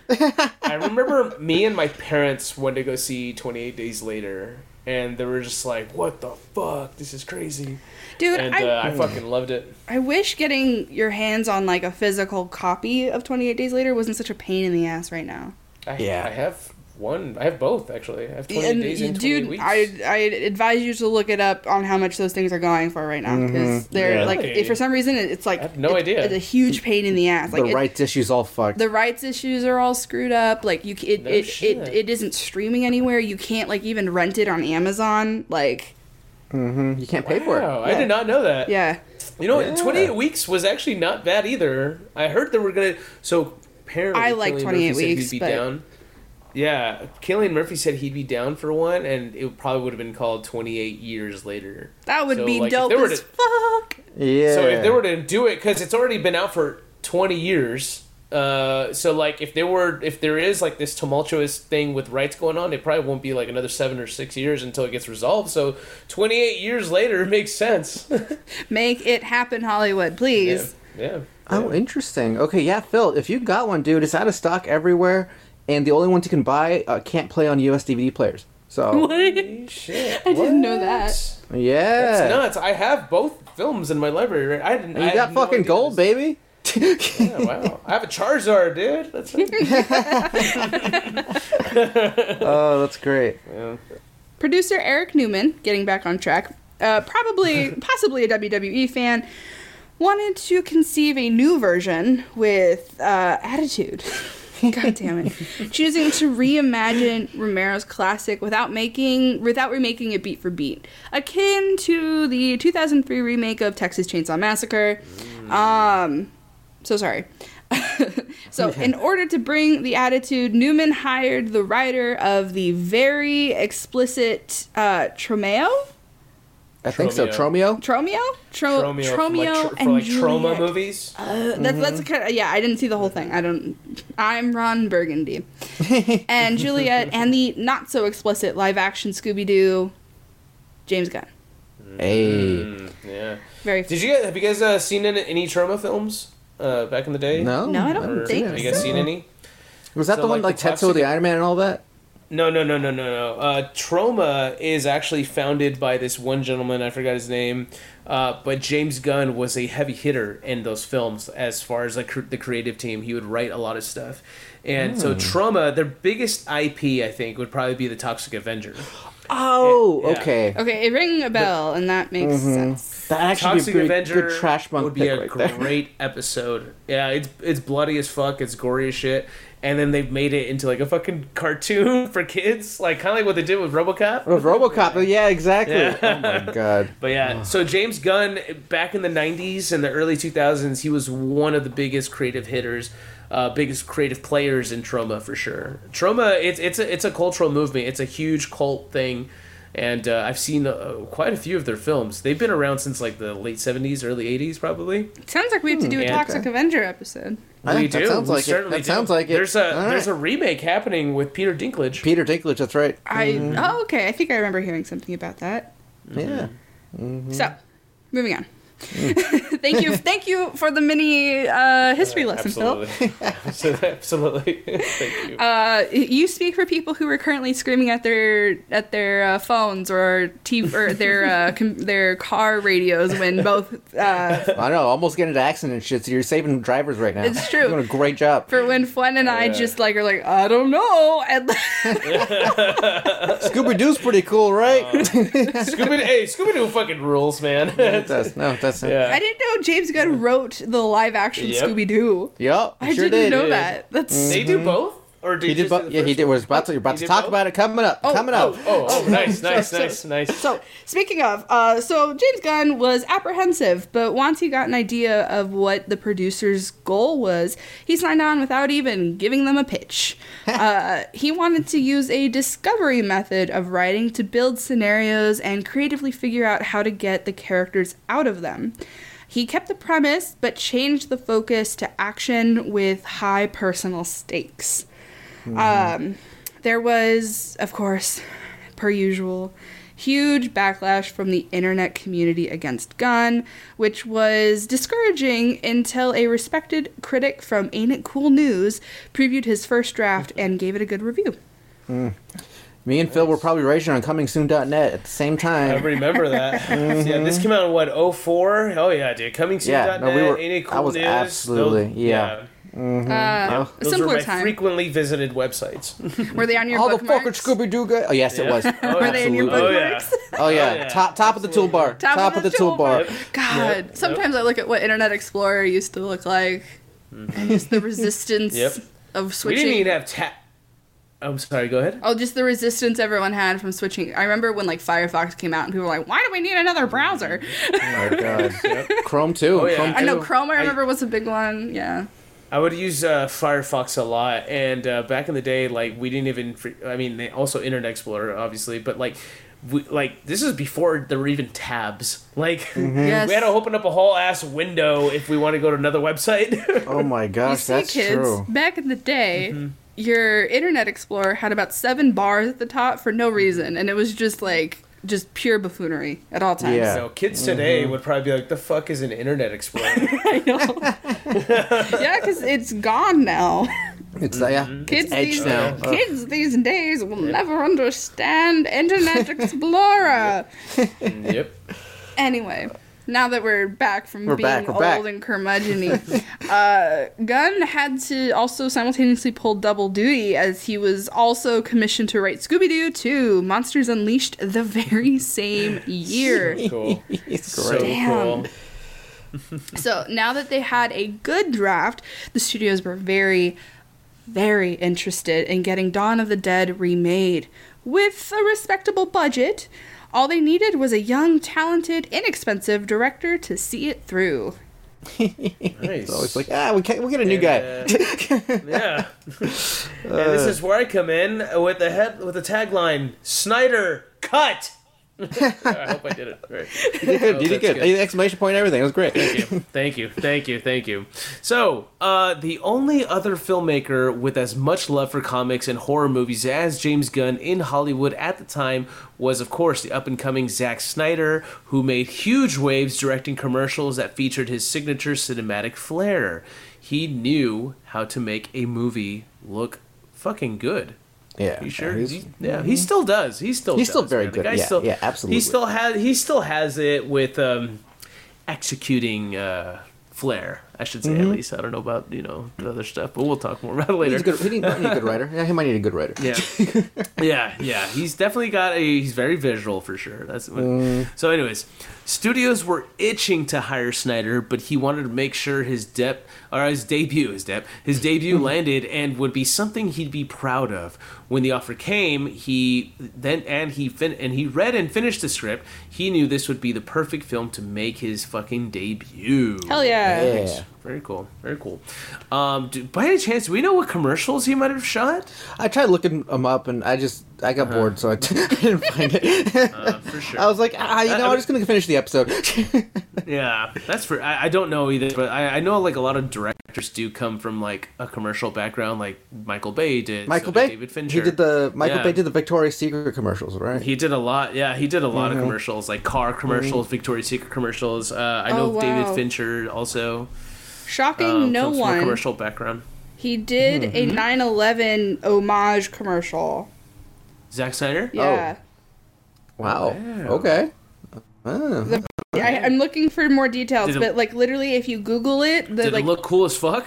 I remember me and my parents went to go see twenty-eight Days Later, and they were just like, "What the fuck? This is crazy." Dude, And I, uh, I fucking loved it. I wish getting your hands on like a physical copy of twenty-eight Days Later wasn't such a pain in the ass right now. I, Yeah. I have one. I have both, actually. I have twenty-eight And, days and twenty-eight dude, weeks. I I advise you to look it up on how much those things are going for right now because they're Yeah. like Really? if for some reason it- it's like I have no it- idea. It's a huge pain in the ass. Like the it- rights issues all fucked. the rights issues are all screwed up. Like you, c- it No it, shit. it it isn't streaming anywhere. You can't like even rent it on Amazon. Like You can't pay for it. Wow, I Yeah. did not know that. yeah, You know, Yeah. twenty-eight weeks was actually not bad either. I heard they were gonna. So apparently, I like Cillian twenty-eight Murphy said weeks, He'd be but- down. Yeah, Killian Murphy said he'd be down for one, and it probably would have been called twenty-eight years later. that would So, be like, if dope they were as to- fuck. Yeah. So if they were to do it, because it's already been out for twenty years. Uh, so like if there were, if there is like this tumultuous thing with rights going on, it probably won't be like another seven or six years until it gets resolved. So twenty-eight years later makes sense. Make it happen, Hollywood, yeah, please. yeah. Oh, interesting. Okay, yeah, Phil, if you got one, dude, it's out of stock everywhere, and the only ones you can buy uh, can't play on U S D V D players. So, Holy shit! I didn't know What? that. yeah. That's nuts. I have both films in my library. Right? I didn't. And I you got had no fucking idea gold, this- baby. Yeah, wow. I have a Charizard, dude. That's Oh, that's great. yeah. Producer Eric Newman, getting back on track, uh, probably, possibly a W W E fan, wanted to conceive a new version with uh, attitude. God damn it! Choosing to reimagine Romero's classic without making, without remaking it beat for beat, akin to the two thousand three remake of Texas Chainsaw Massacre. Um, so sorry. So, in order to bring the attitude, Newman hired the writer of the very explicit uh, Tromeo? I think so. Tromeo? Tromeo? Tro- Tromeo, Tromeo from, like, tr- and for like trauma Juliet. movies. Uh, that's that's kind of yeah. I didn't see the whole thing. I don't. I'm Ron Burgundy, and Juliet, and the not so explicit live action Scooby Doo, James Gunn. Hey. Mm, yeah. Very. Did you guys have you guys uh, seen any, any trauma films uh, back in the day? No? No, I don't haven't Or think have you guys so. seen any? Was that So, the one like, like the Tetsuo toxic- the Iron Man and all that? No, no, no, no, no, no. Uh, Trauma is actually founded by this one gentleman. I forgot his name, uh, but James Gunn was a heavy hitter in those films as far as like cr- the creative team. He would write a lot of stuff, and so Trauma, their biggest I P, I think, would probably be the Toxic Avenger. Oh, Yeah. okay. Okay, it rang a bell, and that makes sense. That actually Toxic be a good, Avenger good trash bunk would be pick a right there. great episode. Yeah, it's it's bloody as fuck. It's gory as shit. And then they've made it into like a fucking cartoon for kids, like kind of like what they did with RoboCop. With RoboCop, yeah, exactly. Yeah. Oh my god. But yeah, so James Gunn, back in the nineties and the early two thousands, he was one of the biggest creative hitters, uh, biggest creative players in Trauma for sure. Trauma, it's it's a it's a cultural movement. It's a huge cult thing, and uh, I've seen uh, quite a few of their films. They've been around since like the late seventies, early eighties, probably. Sounds like we have to do a Hmm, Toxic Avenger episode. Yeah, we that do. sounds we like it. certainly That do. sounds like it. There's a All there's right. a remake happening with Peter Dinklage. Peter Dinklage, that's right. I Mm-hmm. oh okay. I think I remember hearing something about that. Yeah. So, moving on. thank you, thank you for the mini uh, history lesson, Phil. Absolutely, absolutely. Thank you. Uh, you speak for people who are currently screaming at their at their uh, phones or T V or their uh, com- their car radios when both. Uh, I know, almost getting into accident and shit, so you're saving drivers right now. It's true. You're doing a great job. for when Fuen and I Yeah. just like are like I don't know, and Scooby-Doo's pretty cool, right? Scooby, hey, Scooby Doo fucking rules, man. it does. No, it doesn't. yeah. I didn't know James Gunn wrote the live action Yep. Scooby Doo. Yup, I sure didn't did. know did. that. That's They do both, or did He did, just bo- do the yeah, he first did. one? We're about to, you're about He to did talk both? about it. Coming up. Oh, coming Oh, up. oh, oh, nice, nice, nice, nice. So, speaking of, uh, so James Gunn was apprehensive, but once he got an idea of what the producer's goal was, he signed on without even giving them a pitch. uh, he wanted to use a discovery method of writing to build scenarios and creatively figure out how to get the characters out of them. He kept the premise, but changed the focus to action with high personal stakes. Um, there was, of course, per usual, huge backlash from the internet community against Gunn, which was discouraging until a respected critic from Ain't It Cool News previewed his first draft and gave it a good review. Mm. Me and Phil were probably raging on coming soon dot net at the same time. I remember that. Mm-hmm. Yeah, this came out in what, oh four? Oh yeah, dude. coming soon dot net, yeah, no, we were, Ain't It Cool I was News. absolutely, Those, yeah. yeah. Mm-hmm. Uh, Yeah, a those simpler were my time. frequently visited websites. Were they on your All the fucking bookmarks? Scooby-Doo guys. Oh, yes, it Yeah. was. Oh, Were they in your absolutely. bookmarks? Oh, yeah. Oh, yeah. Top top of the Absolutely. toolbar. Top, of the, toolbar. Yep. God, Yep. sometimes I look at what Internet Explorer used to look like, and just the resistance Yep. of We switching. didn't even have tab. I'm sorry. Go ahead. Oh, just the resistance everyone had from switching. I remember when like Firefox came out and people were like, "Why do we need another browser?" Oh, my God. Chrome, too. Oh, yeah. Chrome, I know too. Chrome. I remember was a big one. Yeah. I would use uh, Firefox a lot, and uh, back in the day, like we didn't even. Free- I mean, they also Internet Explorer, obviously, but like, we, like this is before there were even tabs. Like, Yes. we had to open up a whole ass window if we want to go to another website. Oh, my You gosh, see, that's kids, true. back in the day, your Internet Explorer had about seven bars at the top for no reason, and it was just like just pure buffoonery at all times. Yeah. So kids today would probably be like, "The fuck is an Internet Explorer?" I know. Yeah, because it's gone now. It's, uh, yeah. Kids It's edge these now. Ugh. kids these days will never understand Internet Explorer. Yep. Anyway, now that we're back from We're being back, we're old back. and curmudgeon-y, uh, Gunn had to also simultaneously pull double duty as he was also commissioned to write Scooby-Doo two, Monsters Unleashed the very same year. Cool. It's So great. Damn. cool. So now that they had a good draft, the studios were very, very interested in getting Dawn of the Dead remade. With a respectable budget, all they needed was a young, talented, inexpensive director to see it through. Nice. It's always like, ah, we can't, we'll get a new guy. Uh, yeah. And this is where I come in with the head with the tagline: "Snyder, cut." I hope I did it right. You did good. Oh, You did that's good. good. Exclamation point, everything. It was great. Thank you, thank you, thank you, thank you. So, uh, the only other filmmaker with as much love for comics and horror movies as James Gunn in Hollywood at the time was, of course, the up-and-coming Zack Snyder, who made huge waves directing commercials that featured his signature cinematic flair. He knew how to make a movie look fucking good. Yeah. You sure? He's- He- yeah, he still does. He still He's does, still very man. The good. guy Yeah, still, yeah, absolutely. He still has he still has it with um, executing uh, flair. I should say at least. I don't know about you know the other stuff, but we'll talk more about it He's later. a good, he need, he need a good writer. Yeah, he might need a good writer. Yeah, yeah, yeah. He's definitely got a. He's very visual for sure. That's what, Mm. so. Anyways, studios were itching to hire Snyder, but he wanted to make sure his dep or his debut, his dep, his debut landed and would be something he'd be proud of. When the offer came, he then and he fin- and he read and finished the script. He knew this would be the perfect film to make his fucking debut. Hell yeah. Yeah. Very cool. Very cool. Um, do, by any chance, do we know what commercials he might have shot? I tried looking them up, and I just I got bored, so I t- I didn't find it. Uh, for sure. I was like, ah, you I- know, I I'm just gonna finish the episode. Yeah, that's for. I, I don't know either, but I, I know like a lot of directors do come from like a commercial background, like Michael Bay did. Michael so did Bay, David Fincher. he did the Michael Yeah. Bay did the Victoria's Secret commercials, right? He did a lot. Yeah, he did a lot Mm-hmm. of commercials, like car commercials, Victoria's Secret commercials. Uh, I know Oh, wow. David Fincher also. Shocking Um, no comes from a one. commercial background. He did a Mm-hmm. nine eleven homage commercial. Zack Snyder. Yeah. Wow. Wow. Okay. Ah. I, I'm looking for more details, Did it- but like literally, if you Google it, the Did like it look cool as fuck?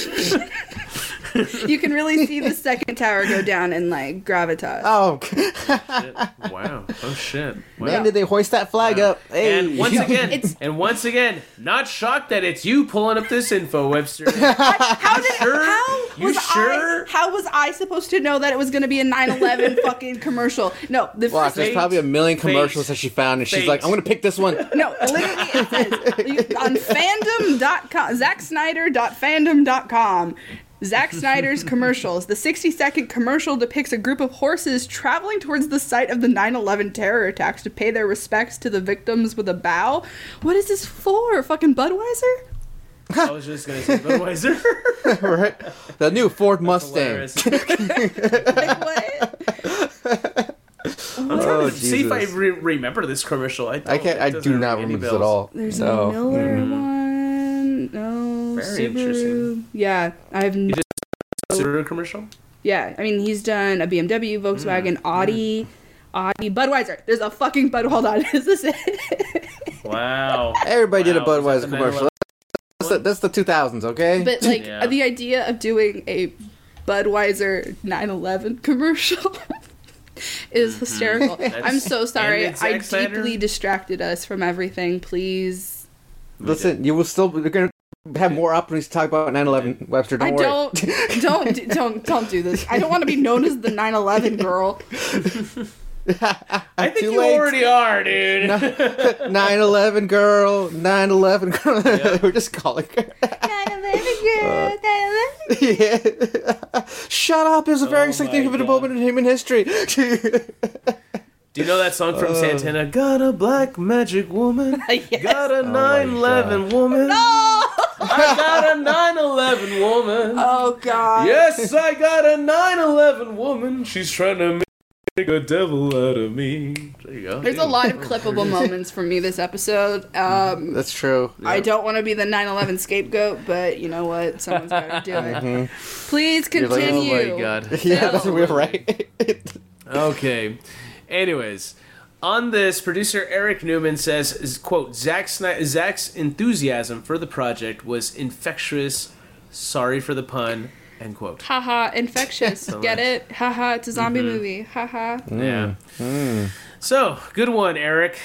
you can really see the second tower go down in like gravitas. Oh, Shit. Wow. Oh shit. Wow. man, did they hoist that flag up? Hey. And once again, It's- and once again, not shocked that it's you pulling up this info, Webster. How did sure? how You was sure? I how was I supposed to know that it was going to be a nine eleven fucking commercial? No, the Watch, first there's Fate. probably a million Fate. commercials that she found, and she's Fate. like, I'm gonna pick this one. no, literally it says you- on fandom dot com, zack snyder dot fandom dot com. Zack Snyder's commercials. The sixty second commercial depicts a group of horses traveling towards the site of the nine eleven terror attacks to pay their respects to the victims with a bow. What is this for? Fucking Budweiser? I was just gonna say Budweiser. Right? The new Ford Mustang. Hilarious. Like what? Oh, Oh, see if I Jesus. re- remember this commercial. I, don't. I can't. It I doesn't do not ring any remember this at bells. all. There's no. a Miller Mm. one. No. Very Subaru. interesting. Yeah, I've. n- Subaru commercial? Yeah, I mean he's done a B M W, Volkswagen, Audi, Audi, Budweiser. There's a fucking Bud. Hold on, is this it? Wow. Everybody did a Wow, is Budweiser that the commercial. That's the, that's the two thousands, okay? But like Yeah. the idea of doing a Budweiser nine eleven commercial is hysterical. I'm so sorry. and it's I Zack Snyder? deeply distracted us from everything. Please. Listen, you will still. You're gonna have more opportunities to talk about nine eleven, Webster. Don't I worry. don't don't do- don't don't do this. I don't want to be known as the nine eleven girl. I think Too you late. already are, dude. nine eleven girl, nine eleven girl. We're just calling her. nine eleven girl. Yeah. Shut up! It's a very Oh my significant God. moment in human history. Do you know that song Uh. from Santana? Got a black magic woman. Yes. Got a my nine eleven woman. I got a nine eleven woman. Oh God. Yes, I got a nine eleven woman. She's trying to make a devil out of me. There you go. There's a lot of clippable moments from me this episode. Um, That's true. I don't want to be the nine eleven scapegoat, but you know what? Someone's got to do it. Please You're like, oh continue. Oh my god. Yeah, that's we're right. Okay. Anyways, on this, producer Eric Newman says, is, quote, Zack Sni- Zack's enthusiasm for the project was infectious. Sorry for the pun, end quote. Haha, infectious. Get it? Haha, it's a zombie movie. Haha. Yeah. Mm. So, good one, Eric.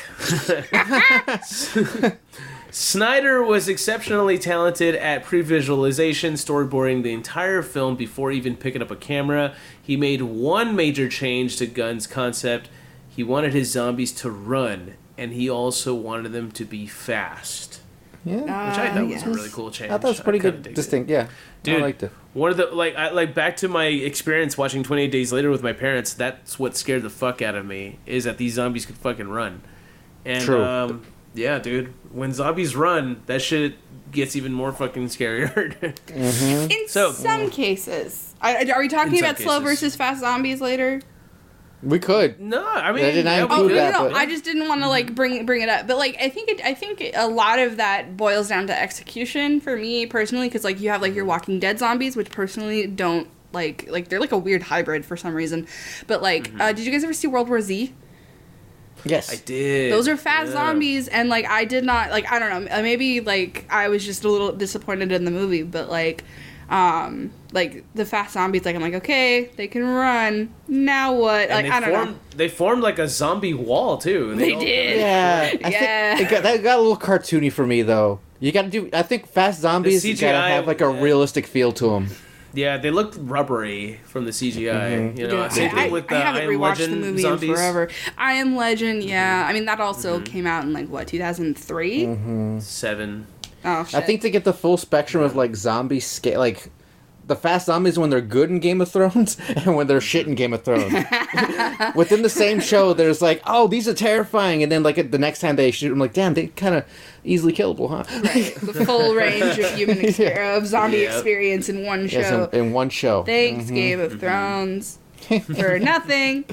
Snyder was exceptionally talented at pre-visualization, storyboarding the entire film before even picking up a camera. He made one major change to Gunn's concept. He wanted his zombies to run, and he also wanted them to be fast, Yeah, which I thought was yes. a really cool change. I thought it was pretty kinda good, dig it. distinct. Yeah, Dude, I liked it. One of the like, I, like back to my experience watching twenty-eight Days Later with my parents. That's what scared the fuck out of me. Is that these zombies could fucking run, and True. um, yeah, dude, when zombies run, that shit gets even more fucking scarier. In So- some cases. I, are we talking In some about slow cases. versus fast zombies later? We could. no, I mean, I did not yeah, we Oh include could. no, that, no, no! but- I just didn't want to like bring bring it up, but like I think it, I think a lot of that boils down to execution for me personally, because like you have like your Walking Dead zombies, which personally don't like like they're like a weird hybrid for some reason. But like, Mm-hmm. uh, did you guys ever see World War Z? Yes. I did. Those are fast Yeah. zombies, and like I did not like I don't know, uh, maybe like I was just a little disappointed in the movie, but like. Um, like the fast zombies, like I'm like, okay, they can run. Now what? And Like they I don't formed, know. They formed like a zombie wall too. They all did. Yeah, I Yeah. think it got, that got a little cartoony for me though. You got to do. I think fast zombies The you C G I gotta have like a uh, realistic feel to them. Yeah, they looked rubbery from the C G I. Mm-hmm. You know, Yeah. same I, thing with the I I, haven't Am rewatched Legend the movie zombies. in forever. I Am Legend, yeah. I mean, that also came out in like what two thousand three. Seven. Oh shit! I think to get the full spectrum of like zombie scale, like the fast zombies when they're good in Game of Thrones and when they're shit in Game of Thrones. Within the same show, there's like, oh, these are terrifying, and then like the next time they shoot, I'm like, damn, they kind of easily killable, huh? the full range of human exper- of zombie Yep. experience in one show. Yes, in, in one show. Thanks, Game of Thrones, for nothing.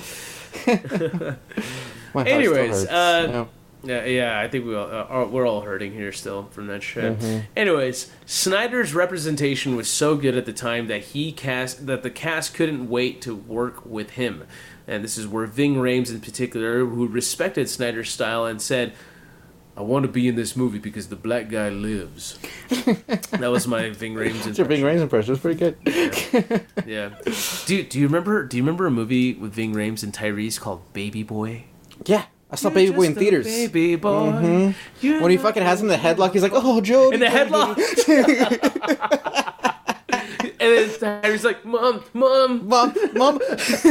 My heart still Anyways, hurts, uh, you know? Yeah, yeah, I think we all, uh, are, we're all hurting here still from that shit. Mm-hmm. Anyways, Snyder's representation was so good at the time that he cast that the cast couldn't wait to work with him, and this is where Ving Rhames in particular, who respected Snyder's style and said, "I want to be in this movie because the black guy lives." That was my Ving Rhames It's your Bing impression. Rhames impression. It's pretty good. Yeah. Do Do you remember? Do you remember a movie with Ving Rhames and Tyrese called Baby Boy? Yeah, I saw Baby Boy in Just a theaters. Baby boy. You're When he fucking has him in the headlock, he's like, "Oh, Joe." in the headlock. And then Tyree's like, "Mom, mom." Mom, mom.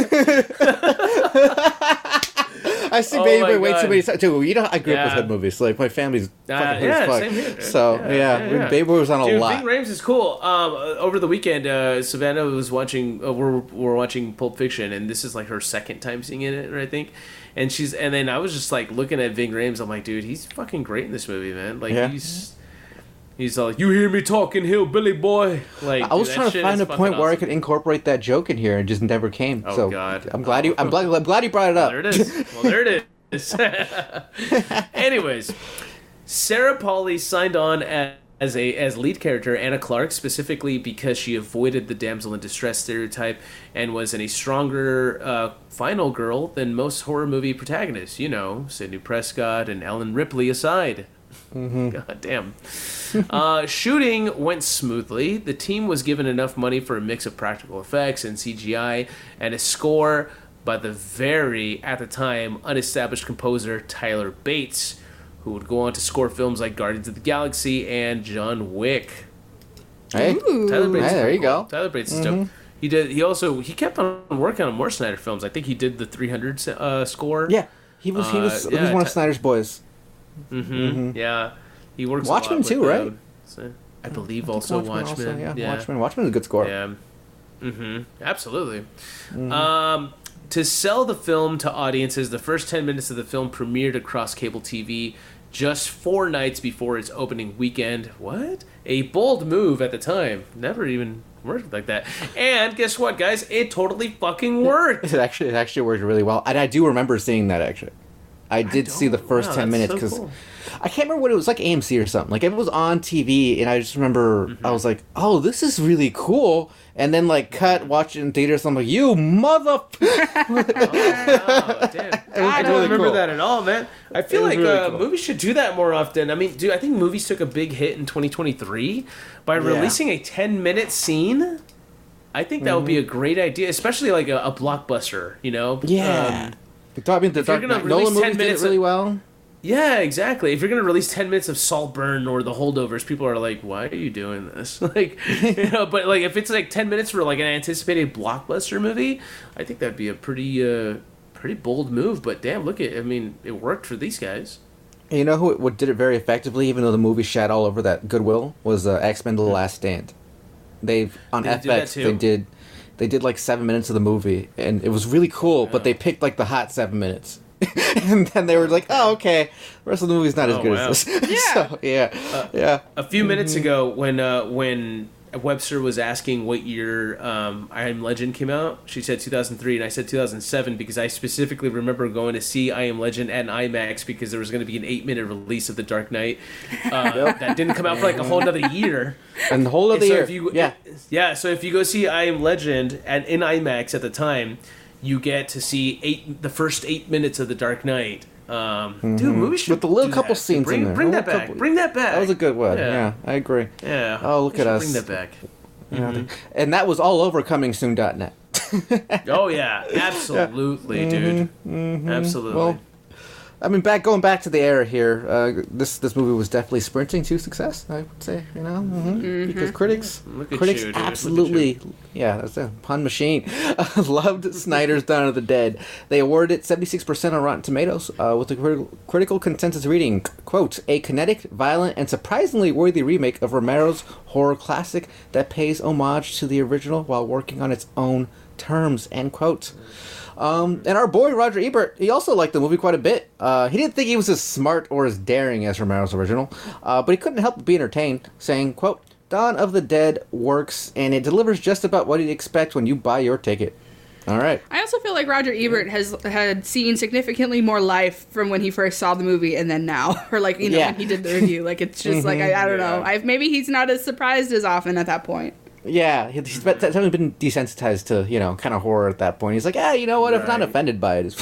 I see Oh Baby my Boy way God. too many times. Too, you know, I grew up with Yeah. head movies. So like my family's Uh, fucking hood yeah, as fuck. same here. So Yeah, yeah, yeah, yeah. Baby Boy was on a Dude, lot. Ving Rhames is cool. Um, uh, over the weekend, uh, Savannah was watching. Uh, we're we're watching Pulp Fiction, and this is like her second time seeing it, I think. And she's and then I was just like looking at Ving Rhames. I'm like, dude, he's fucking great in this movie, man. Like Yeah. he's He's all like, "You hear me talking, hillbilly boy?" Like I was dude, trying that to shit find is a fucking point where I awesome. could incorporate that joke in here, and just never came. Oh, so God. I'm glad you. I'm glad. I'm glad you brought it up. There it is. Well, there it is. Anyways, Sarah Polley signed on as. As a as lead character, Anna Clark, specifically because she avoided the damsel in distress stereotype and was in a stronger uh, final girl than most horror movie protagonists. You know, Sidney Prescott and Ellen Ripley aside. Mm-hmm. God damn. uh, shooting went smoothly. The team was given enough money for a mix of practical effects and C G I, and a score by the very, at the time, unestablished composer Tyler Bates, who would go on to score films like Guardians of the Galaxy and John Wick. Hey, Ooh. Tyler Bates. Hey, is there you pretty cool. go. Tyler Bates is dope. He did. He also he kept on working on more Snyder films. I think he did the three hundred uh, score. yeah, he was. He was. Uh, he was yeah, one of Ty- Snyder's boys. Mm-hmm. Yeah, he works. Watchmen a lot too, with, right? um, so- I believe also Watchmen. also, yeah, yeah. Watchmen. Watchmen is a good score. Yeah. Mm-hmm. Absolutely. Um, to sell the film to audiences, the first ten minutes of the film premiered across cable T V just four nights before its opening weekend. What? A bold move at the time. Never even worked like that. And guess what, guys? It totally fucking worked. It actually, it actually worked really well, and I do remember seeing that. Actually, I did see the don't- first wow, ten that's minutes so because cool. I can't remember what it was, like A M C or something. Like it was on T V, and I just remember Mm-hmm. I was like, "Oh, this is really cool." And then like cut, watch it in theaters. I'm like, "You mother!" Oh, wow, damn. I don't really remember cool. that at all, man. I feel was like really uh, cool. movies should do that more often. I mean, dude, I think movies took a big hit in twenty twenty-three by releasing a ten-minute scene. I think that would be a great idea, especially like a, a blockbuster, you know? Yeah. Um, I mean, the if you're Dark gonna Knight release Nolan ten movies did it minutes really of- well. yeah, exactly. If you're going to release ten minutes of Saltburn or The Holdovers, people are like, why are you doing this? Like, you know, but like if it's like ten minutes for like an anticipated blockbuster movie, I think that'd be a pretty, uh, pretty bold move. But damn, look at, I mean, it worked for these guys. And you know who what did it very effectively, even though the movie shat all over that goodwill, was uh, X-Men: The Last Stand. They on They did that F X too? they did they did like seven minutes of the movie, and it was really cool. But they picked like the hot seven minutes, and then they were like, "Oh, okay, the rest of the movie's not as Oh, good wow. as this." Yeah. so, yeah, yeah. A few minutes Mm-hmm. ago, when uh, when Webster was asking what year um, I Am Legend came out, she said two thousand three, and I said two thousand seven because I specifically remember going to see I Am Legend at an IMAX because there was going to be an eight-minute release of The Dark Knight uh, that didn't come out for like a whole another year. And the whole And other so year, if you, yeah. yeah. So if you go see I Am Legend at in IMAX at the time, you get to see eight the first eight minutes of The Dark Knight. Um, Dude, movies should With the little do couple that. scenes bring, in there. Bring A that little back. couple- Bring that back. That was a good one. Yeah. Yeah, I agree. Yeah. Oh, look We at should us. Bring that back. Yeah, and that was all over coming soon dot net. Oh yeah, absolutely, dude. Absolutely. Well, I mean, back going back to the era here, uh, this this movie was definitely sprinting to success. I would say, you know, hmm because critics, Look at critics you, dude. Look at absolutely, yeah, that's a pun machine. Loved Snyder's Dawn of the Dead. They awarded it seventy-six percent on Rotten Tomatoes, uh, with the critical, critical consensus reading, quote, a kinetic, violent, and surprisingly worthy remake of Romero's horror classic that pays homage to the original while working on its own terms, end quote. Um, and our boy Roger Ebert, he also liked the movie quite a bit. Uh, he didn't think he was as smart or as daring as Romero's original, uh, but he couldn't help but be entertained, saying, quote, Dawn of the Dead works, and it delivers just about what you'd expect when you buy your ticket. All right. I also feel like Roger Ebert has had seen significantly more life from when he first saw the movie and then now, or like you know Yeah. when he did the review. Like it's just like I, I don't know. Yeah. I've maybe he's not as surprised as often at that point. Yeah, he- he's been, he's been desensitized to, you know, kind of horror at that point. He's like, yeah, you know what, I'm not Right. offended by it.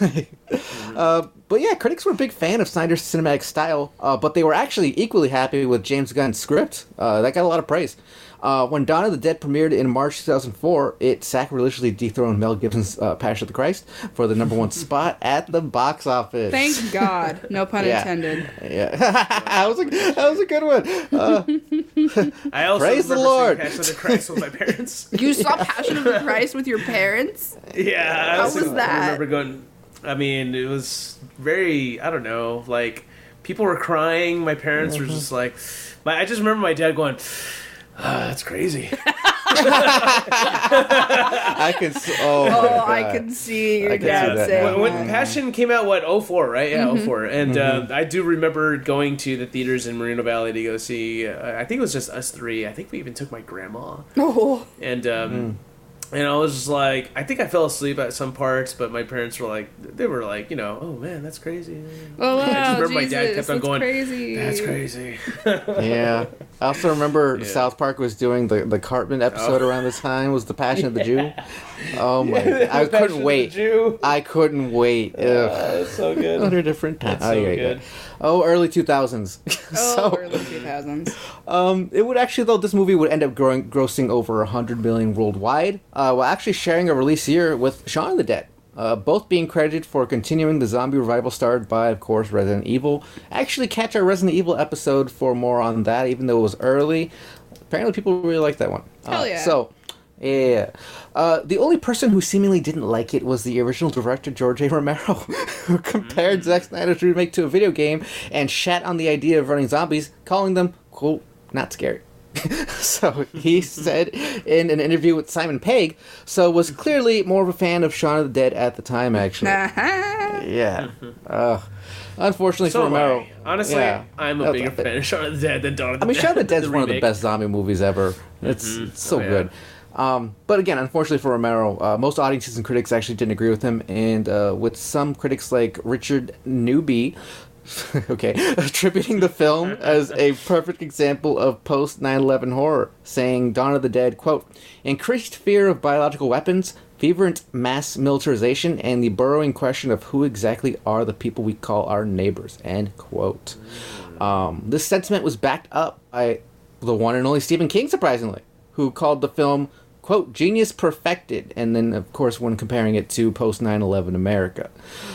It's uh, but yeah, critics were a big fan of Snyder's cinematic style, uh, but they were actually equally happy with James Gunn's script. Uh, that got a lot of praise. Uh, when Dawn of the Dead premiered in March two thousand four, it sacrilegiously dethroned Mel Gibson's uh, Passion of the Christ for the number one spot at the box office. Thank God, no pun Yeah. intended. Yeah, that was a that was a good one. Uh, I also Praise the remember Lord. seeing Passion of the Christ with my parents. You saw Passion of the Christ with your parents? Yeah, I How also- was that? I remember going. I mean, it was very. I don't know. Like people were crying. My parents were just like. My, I just remember my dad going, ah, "That's crazy." I can. s- Oh, my Oh, God. I can see your I can dad see that saying now. When, when Passion came out, what, oh four, right? Yeah, Mm-hmm. oh four. And uh, I do remember going to the theaters in Moreno Valley to go see, uh, I think it was just us three. I think we even took my grandma. Oh, And um, Mm. and I was just like, I think I fell asleep at some parts, but my parents were like, they were like, you know, oh man, that's crazy. oh wow, I just remember my Jesus, dad kept on that's going, crazy. That's crazy. Yeah. I also remember Yeah. South Park was doing the, the Cartman episode Oh. around this time. Was The Passion of the Jew? Oh my! Yeah, God. I Passion of couldn't the wait. Jew. I couldn't wait. Ugh. That's so good. Under different times. That's so good. Oh, early two thousands. Oh, so, early two thousands. um, it would actually though this movie would end up growing, grossing over a hundred million worldwide. Uh, while actually sharing a release year with Shaun of the Dead. Uh, both being credited for continuing the zombie revival started by, of course, Resident Evil. Actually, catch our Resident Evil episode for more on that, even though it was early. Apparently, people really liked that one. Hell Uh, yeah. So, yeah. Uh, the only person who seemingly didn't like it was the original director, George A. Romero, who compared Zack Snyder's remake to a video game and shat on the idea of running zombies, calling them, quote, not scary. So he said in an interview with Simon Pegg, so was clearly more of a fan of Shaun of the Dead at the time, actually. Uh-huh. Yeah. Uh, unfortunately So for am Romero. I. Honestly, yeah. I'm a That's bigger not it. fan of Shaun of the Dead than Dawn of the I mean, Dead. Shaun of the Dead is one of the remake. best zombie movies ever. It's, it's so Oh, yeah. good. Um, but again, unfortunately for Romero, uh, most audiences and critics actually didn't agree with him, and uh, with some critics like Richard Newby, okay, attributing the film as a perfect example of post nine eleven horror, saying Dawn of the Dead, quote, increased fear of biological weapons, fervent mass militarization, and the burrowing question of who exactly are the people we call our neighbors, end quote. Um, this sentiment was backed up by the one and only Stephen King, surprisingly, who called the film, quote, genius perfected, and then, of course, when comparing it to post nine eleven America.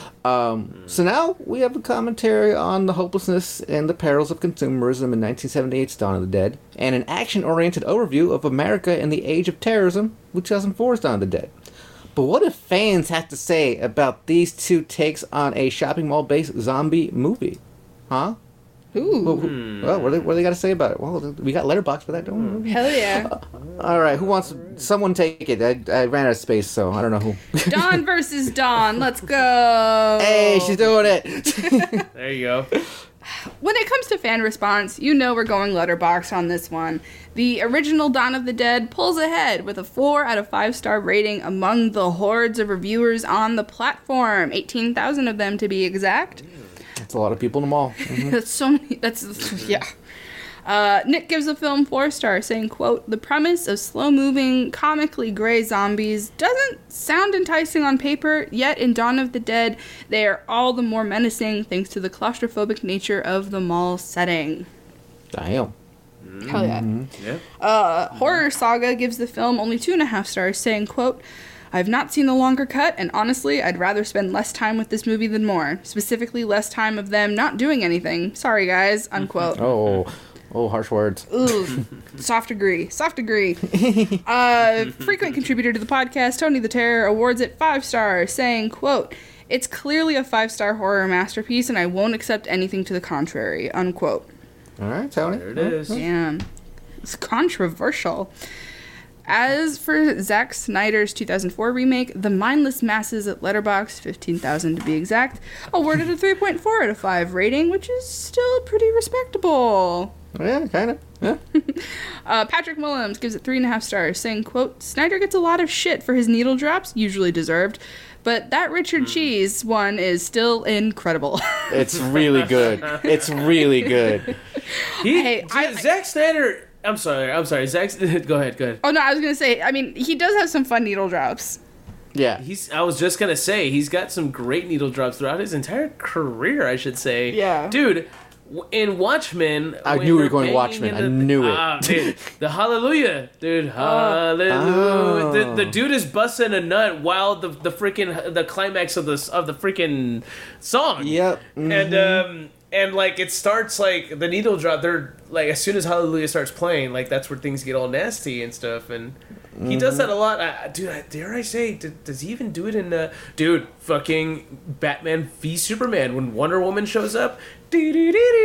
Um, so now we have a commentary on the hopelessness and the perils of consumerism in nineteen seventy-eight's Dawn of the Dead, and an action-oriented overview of America in the age of terrorism with two thousand four's Dawn of the Dead. But what do fans have to say about these two takes on a shopping mall-based zombie movie? Huh? Ooh. Well, who- well, what do they, what do they got to say about it? Well, we got Letterboxd for that, don't we? Hell yeah. All right, who wants... Someone take it. I, I ran out of space, so I don't know who. Dawn versus Dawn. Let's go. Hey, she's doing it! There you go. When it comes to fan response, you know we're going Letterboxd on this one. The original Dawn of the Dead pulls ahead with a four out of five star rating among the hordes of reviewers on the platform. eighteen thousand of them to be exact. That's a lot of people in the mall. Mhm. That's so many. That's, yeah. Uh, Nick gives the film four stars, saying, quote, the premise of slow-moving, comically gray zombies doesn't sound enticing on paper, yet in Dawn of the Dead, they are all the more menacing thanks to the claustrophobic nature of the mall setting. Damn. Hell yeah. Yeah. Uh, Horror Saga gives the film only two and a half stars, saying, quote, I've not seen the longer cut, and honestly, I'd rather spend less time with this movie than more. Specifically, less time of them not doing anything. Sorry, guys, unquote. Oh, oh, harsh words. Ooh, soft agree. Soft agree. Uh, frequent contributor to the podcast, Tony the Terror, awards it five stars, saying, quote, it's clearly a five-star horror masterpiece, and I won't accept anything to the contrary, unquote. All right, Tony. There it is. Damn. It's controversial. As for Zack Snyder's two thousand four remake, The Mindless Masses at Letterboxd, fifteen thousand to be exact, awarded a three point four out of five rating, which is still pretty respectable. Yeah, kind of. Yeah. Uh, Patrick Willems gives it three and a half stars, saying, quote, Snyder gets a lot of shit for his needle drops, usually deserved, but that Richard Cheese one is still incredible. It's really good. It's really good. He, Hey, I- Zack Snyder. I'm sorry. I'm sorry. Zack. Go ahead. Go ahead. Oh, no, I was going to say, I mean, he does have some fun needle drops. Yeah. He's. I was just gonna say he's got some great needle drops throughout his entire career. I should say. Yeah. Dude. w- In Watchmen, I when knew we were they're going banging Watchmen. in I the- knew it. Ah, dude, the Hallelujah, dude, Hallelujah. Oh. The, the dude is busting a nut while the the freaking the climax of the of the freaking song. Yep. And um and like it starts like the needle drop. They're like as soon as Hallelujah starts playing, like that's where things get all nasty and stuff. And he does that a lot. I, dude, I, dare I say, d- does he even do it in uh, dude? Fucking Batman v Superman when Wonder Woman shows up.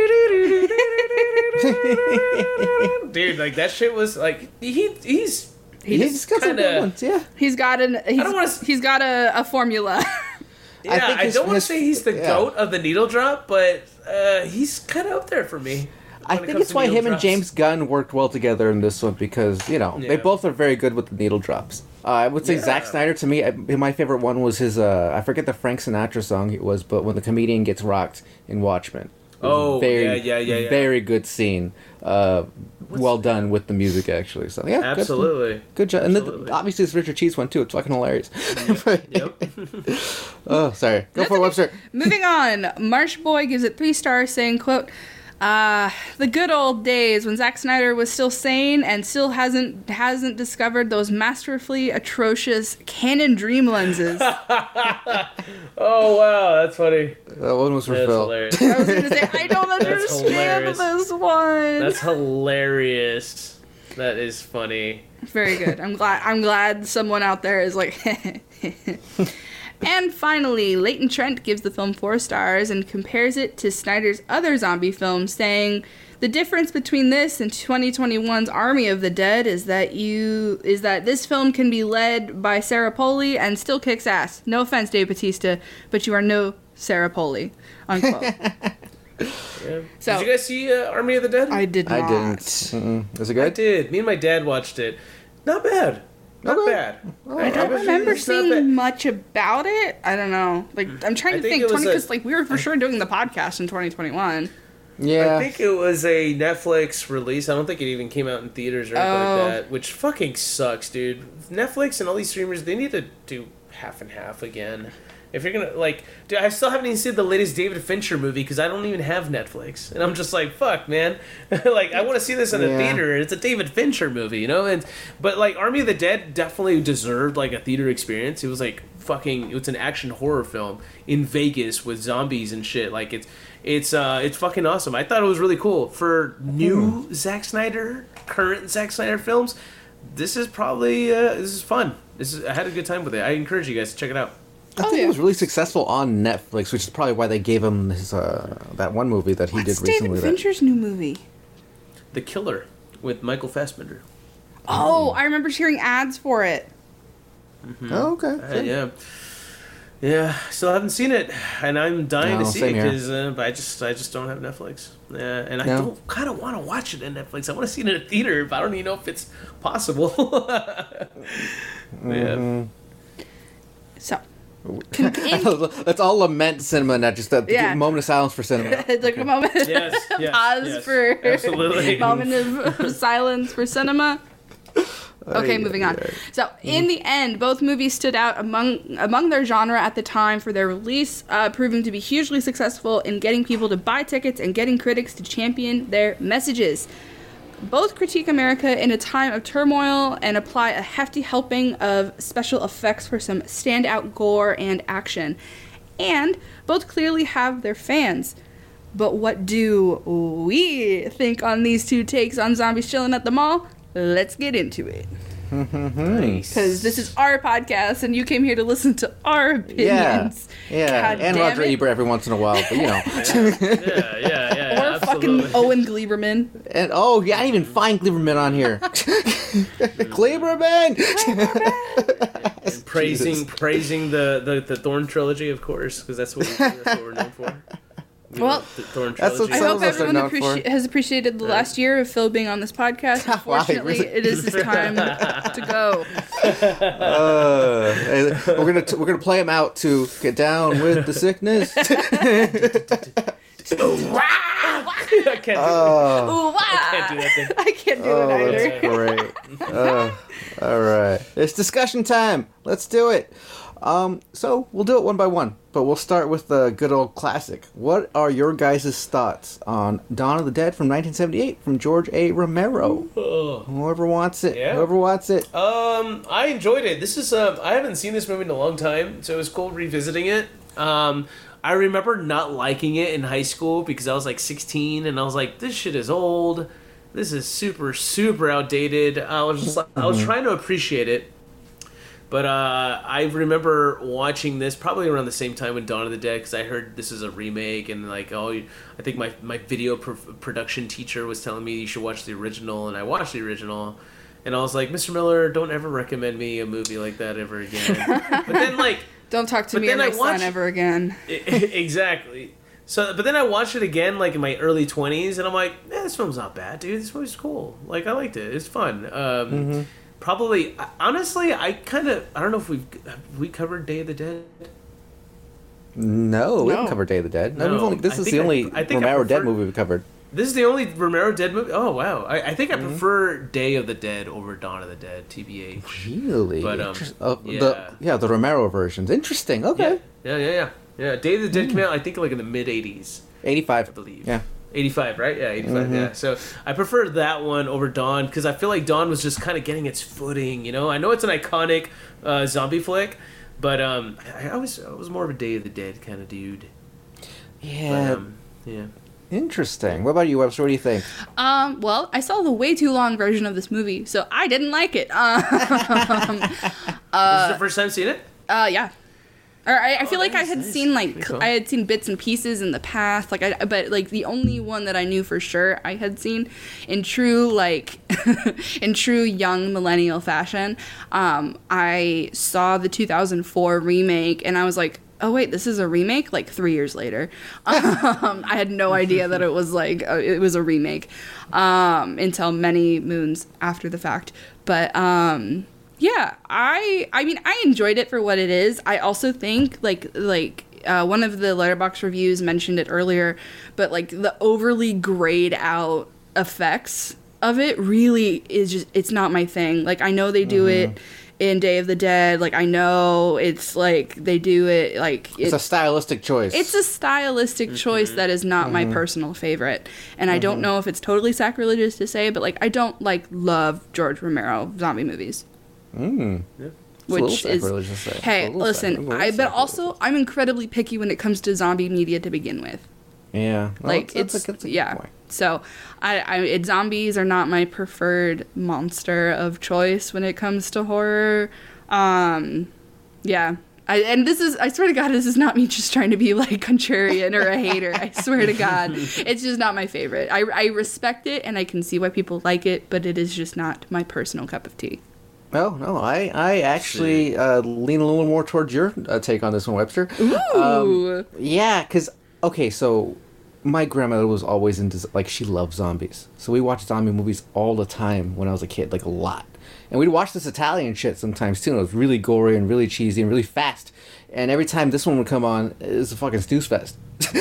Dude, like that shit was like he he's He He's just got some kinda- good ones, yeah. he's got an he's, don't wanna s- he's got a, a formula. Yeah, I, think his- don't want to his- say he's the yeah. goat of the needle drop, but uh, he's kind of up there for me. I when it think comes it's to why needle him and drops. James Gunn worked well together in this one because, you know, they Yeah. both are very good with the needle drops. Uh, I would say Yeah. Zack Snyder, to me, I, my favorite one was his, uh, I forget the Frank Sinatra song it was, but when the comedian gets rocked in Watchmen. It was Oh, very, yeah, yeah, yeah, yeah. Very good scene. Uh, well done with the music, actually. So, yeah. good- Absolutely. Good, job. And Absolutely. the, obviously, it's Richard Cheese one, too. It's fucking hilarious. Yep. Oh, sorry. Go for it, Webster. Moving on, Marsh Boy gives it three stars, saying, quote, uh, the good old days when Zack Snyder was still sane and still hasn't hasn't discovered those masterfully atrocious Canon Dream lenses. Oh wow, that's funny. That one was for That's Phil. hilarious. I was gonna say, I don't understand hilarious. this one. That's hilarious. That is funny. Very good. I'm glad I'm glad someone out there is like And finally, Leighton Trent gives the film four stars and compares it to Snyder's other zombie films, saying the difference between this and twenty twenty-one's Army of the Dead is that you is that this film can be led by Sarah Polley and still kicks ass. No offense, Dave Bautista, but you are no Sarah Polley. Unquote. Yeah. So- did you guys see uh, Army of the Dead? I did not. I didn't. Mm-mm. Is it I good? did. Me and my dad watched it. Not bad. Not Okay. bad. I don't was- remember it's not seeing bad. much about it. I don't know. Like I'm trying I to think think, it was twenty a- because like we were for sure doing the podcast in twenty twenty-one. Yeah. I think it was a Netflix release. I don't think it even came out in theaters or anything Oh. like that, which fucking sucks, dude. Netflix and all these streamers, they need to do half and half again. If you're gonna, like, dude, I still haven't even seen the latest David Fincher movie because I don't even have Netflix. And I'm just like, fuck, man. Like, I want to see this in a Yeah. theater. It's a David Fincher movie, you know? And But, like, Army of the Dead definitely deserved, like, a theater experience. It was, like, fucking, it's an action horror film in Vegas with zombies and shit. Like, it's, it's, uh, it's fucking awesome. I thought it was really cool. For new Hmm. Zack Snyder, current Zack Snyder films, this is probably, uh, this is fun. This is, I had a good time with it. I encourage you guys to check it out. I Oh, think yeah. it was really successful on Netflix, which is probably why they gave him his uh, that one movie that he What's did recently. David that- Fincher's new movie? The Killer with Michael Fassbender. Oh, I remember hearing ads for it. Oh, okay. Uh, yeah. Yeah, still haven't seen it, and I'm dying No, to see same it here. because uh, I just I just don't have Netflix, yeah, and I No. don't kind of want to watch it in Netflix. I want to see it in a theater, but I don't even know if it's possible. Yeah, So, can, in, Let's all lament cinema, not just a Yeah. moment of silence for cinema. like a moment, yes, yes, pause yes, for absolutely. moment of silence for cinema. Okay, moving on. So, in the end, both movies stood out among among their genre at the time for their release, uh, proving to be hugely successful in getting people to buy tickets and getting critics to champion their messages. Both critique America in a time of turmoil and apply a hefty helping of special effects for some standout gore and action. And both clearly have their fans. But what do we think on these two takes on zombies chilling at the mall? Let's get into it. Nice. Because this is our podcast and you came here to listen to our Yeah, opinions. yeah, God and damn Roger it. Ebert every once in a while, but you know. yeah, yeah, yeah. Or absolutely. fucking Owen Gleiberman. And oh, yeah, I didn't even find Gleiberman on here. Gleiberman. And praising Jesus. praising the, the, the Thorn trilogy, of course, because that's what we, that's what we're known for. We Well, love the Thorn that's what trilogy. I Some hope of us are everyone known appreci- for. has appreciated the last year of Phil being on this podcast. Wow, Unfortunately, really? it is his time to go. Uh, and we're gonna t- we're gonna play him out to get down with the sickness. I can't do, Oh, Ooh, wow. can't do that thing. I can't do oh, it that's either. great. Uh, all right, it's discussion time. Let's do it. Um, so we'll do it one by one, but we'll start with the good old classic. What are your guys' thoughts on Dawn of the Dead from nineteen seventy-eight from George A. Romero? Ugh. Whoever wants it, Yeah. whoever wants it. Um, I enjoyed it. This is um, I haven't seen this movie in a long time, so it was cool revisiting it. Um, I remember not liking it in high school because I was like sixteen, and I was like, "This shit is old. This is super, super outdated." I was just like, I was trying to appreciate it, but uh, I remember watching this probably around the same time with Dawn of the Dead because I heard this is a remake, and like, oh, I think my my video pro- production teacher was telling me you should watch the original, and I watched the original. And I was like, Mister Miller, don't ever recommend me a movie like that ever again. But then, like... Don't talk to but me or then my I watched- son ever again. Exactly. So, but then I watched it again, like, in my early twenties, and I'm like, eh, this film's not bad, dude. This movie's cool. Like, I liked it. It's fun. Um, Mm-hmm. Probably... Honestly, I kind of... I don't know if we've... Have we covered Day of the Dead? No, we No. haven't covered Day of the Dead. No, No, we've only, this I is think the I- only I think I Romero Dead prefer- movie we covered. This is the only Romero Dead movie. Oh wow! I, I think I prefer Day of the Dead over Dawn of the Dead. T B H. Really? But, um, Interest- uh, yeah. The, yeah, the Romero versions. Interesting. Okay. Yeah, yeah, yeah, yeah. Yeah, Day of the Dead came out I think like in the mid eighties, eighty-five. I believe. Yeah. eighty-five, right? Yeah, eighty-five. Mm-hmm. Yeah. So I prefer that one over Dawn because I feel like Dawn was just kind of getting its footing. You know, I know it's an iconic uh, zombie flick, but um, I, I was I was more of a Day of the Dead kind of dude. Yeah. But, um, yeah. Interesting. What about you, Webster? What do you think? Um, well, I saw the way too long version of this movie, so I didn't like it. Um, this is the first time seeing it. uh, yeah. Or I, I feel like I nice, had nice. seen like Pretty cool. I had seen bits and pieces in the past, like I, but like the only one that I knew for sure I had seen in true like in true young millennial fashion. Um, I saw the two thousand four remake, and I was like, oh wait, this is a remake. Like three years later, um, I had no idea that it was like a, it was a remake um, until many moons after the fact. But um, yeah, I I mean I enjoyed it for what it is. I also think like like uh, one of the Letterboxd reviews mentioned it earlier, but like the overly grayed out effects of it really is just it's not my thing. Like I know they do Mm-hmm. it in Day of the Dead. Like I know it's like they do it like It's it- a stylistic choice. it's a stylistic choice that is not my personal favorite. And I don't know if it's totally sacrilegious to say, but like I don't like love George Romero zombie movies. Mm. It's a Which little is sacrilegious to say. hey, A little listen, sacri- a little I but sacrilegious. also I'm incredibly picky when it comes to zombie media to begin with. Yeah. Well, Like that's- it's that's a- that's a good yeah. point. So I, I it, zombies are not my preferred monster of choice when it comes to horror. Um, yeah. I, and this is, I swear to God, this is not me just trying to be like contrarian or a hater. I swear to God. It's just not my favorite. I, I respect it and I can see why people like it, but it is just not my personal cup of tea. No, no, I, I actually uh, lean a little more towards your uh, take on this one, Webster. Ooh. Um, yeah, because, okay, so my grandmother was always into, like, she loved zombies. So we watched zombie movies all the time when I was a kid, like, a lot. And we'd watch this Italian shit sometimes, too, and it was really gory and really cheesy and really fast. And every time this one would come on, it was a fucking snooze fest.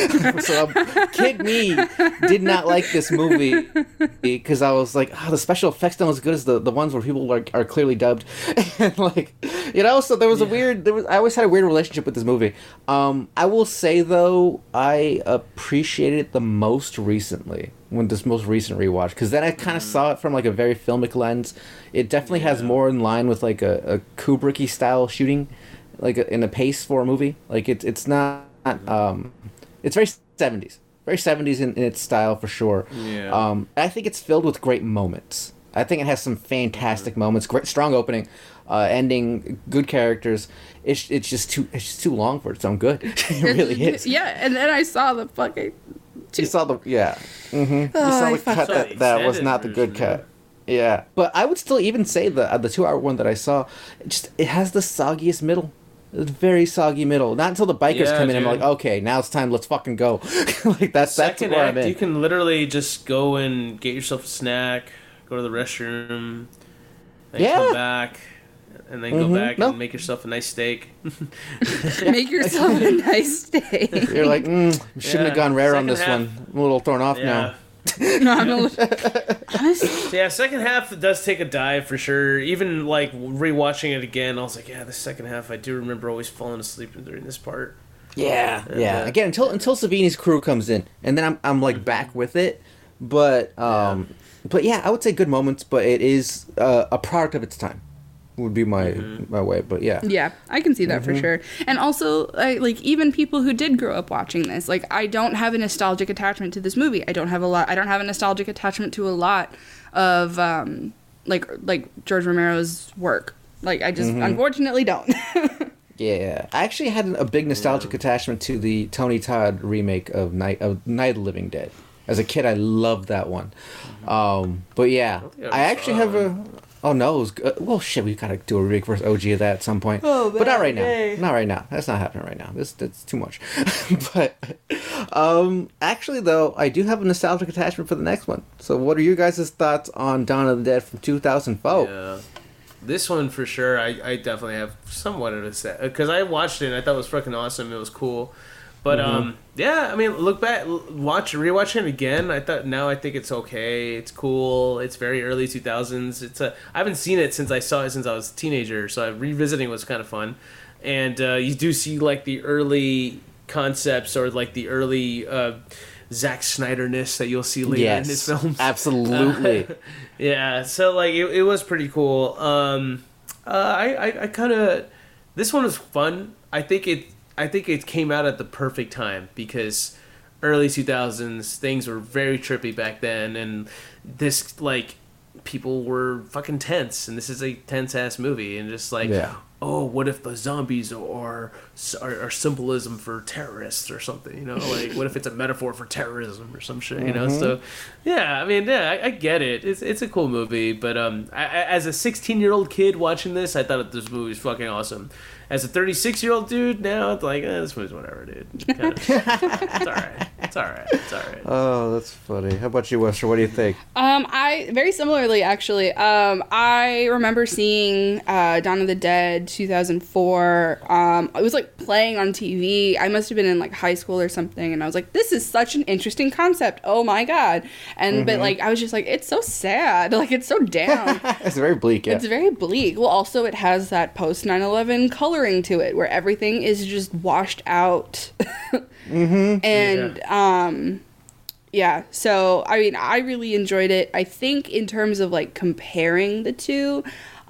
So um, kid me did not like this movie because I was like, oh, the special effects don't as good as the, the ones where people like are clearly dubbed. And like, you know, so there was a weird, there was, I always had a weird relationship with this movie. Um, I will say though, I appreciated it the most recently, when this most recent rewatch, because then I kind of saw it from like a very filmic lens. It definitely has more in line with like a, a Kubrick-y style shooting, like a, in a pace for a movie. Like it's it's not um, it's very seventies, very seventies in, in its style for sure. Yeah. Um, I think it's filled with great moments. I think it has some fantastic moments. Great, strong opening, uh, ending, good characters. It's it's just too it's just too long for its own good. It really is. Yeah, and then I saw the fucking. You saw the yeah. Mm-hmm. You Oh, saw I the cut saw that, the that was extended not the good version, cut. Yeah, but I would still even say the uh, the two hour one that I saw, it just it has the soggiest middle. It's very soggy middle. Not until the bikers Yeah, come in and I'm dude. like, okay, now it's time. Let's fucking go. Like that's that's Second where act, I'm in. you can literally just go and get yourself a snack, go to the restroom, then Yeah. come back, and then go Mhm. back No. and make yourself a nice steak. Make yourself a nice steak. You're like, mm, shouldn't Yeah. have gone rare on Second this half. one. I'm a little thrown off Yeah. now. No, I'm a little- honestly, So yeah, second half does take a dive for sure. Even like rewatching it again, I was like, yeah, the second half, I do remember always falling asleep during this part. Yeah, yeah. uh, Again, until until Savini's crew comes in, and then I'm I'm like back with it. But um, but yeah, I would say good moments. But it is uh, a product of its time. Would be my my way. But yeah, yeah, I can see that for sure. And also, I, like even people who did grow up watching this, like I don't have a nostalgic attachment to this movie. I don't have a lot. I don't have a nostalgic attachment to a lot of um, like like George Romero's work. Like I just unfortunately don't. yeah. I actually had a big nostalgic attachment to the Tony Todd remake of Night of Night of the Living Dead. As a kid, I loved that one. Um, but yeah, think I I ever actually saw have that a. Oh no, it was good. Well, shit, we gotta do a remake versus O G of that at some point. Oh, but not right now. yay. Not right now. That's not happening right now. This that's too much. But um, actually, though, I do have a nostalgic attachment for the next one. So, what are your guys' thoughts on Dawn of the Dead from two thousand four? Yeah. This one for sure, I, I definitely have somewhat of a set because I watched it and I thought it was freaking awesome. It was cool, but Mm-hmm. um, yeah, I mean, look back, l- watch, rewatching it again. I thought now I think it's okay. It's cool. It's very early two thousands. It's a I haven't seen it since I saw it since I was a teenager, so revisiting was kind of fun. And uh, you do see like the early concepts or like the early uh, Zack Snyder-ness that you'll see later in his films. Absolutely. Yeah, so like it, it was pretty cool. Um, uh, I I, I kind of this one was fun. I think it I think it came out at the perfect time because early two thousands things were very trippy back then, and this like people were fucking tense, and this is a tense ass movie, and just like Yeah. oh, what if the zombies are, are are symbolism for terrorists or something? You know, like what if it's a metaphor for terrorism or some shit? You know, so yeah, I mean, yeah, I, I get it. It's it's a cool movie, but um, I, I, as a sixteen year old kid watching this, I thought this movie was fucking awesome. As a thirty-six year old dude, now it's like eh, this movie's whatever, dude. Kinda, it's all right. It's all right. It's all right. Oh, that's funny. How about you, Wester? What do you think? Um, I very similarly actually. Um, I remember seeing uh, Dawn of the Dead two thousand four. Um, it was like playing on T V. I must have been in like high school or something, and I was like, "This is such an interesting concept. Oh my god!" And but like I was just like, "It's so sad. Like it's so down." It's very bleak. Yeah. It's very bleak. Well, also it has that post nine eleven coloring to it, where everything is just washed out. mm-hmm. And um. Yeah, so I mean, I really enjoyed it. I think in terms of like comparing the two,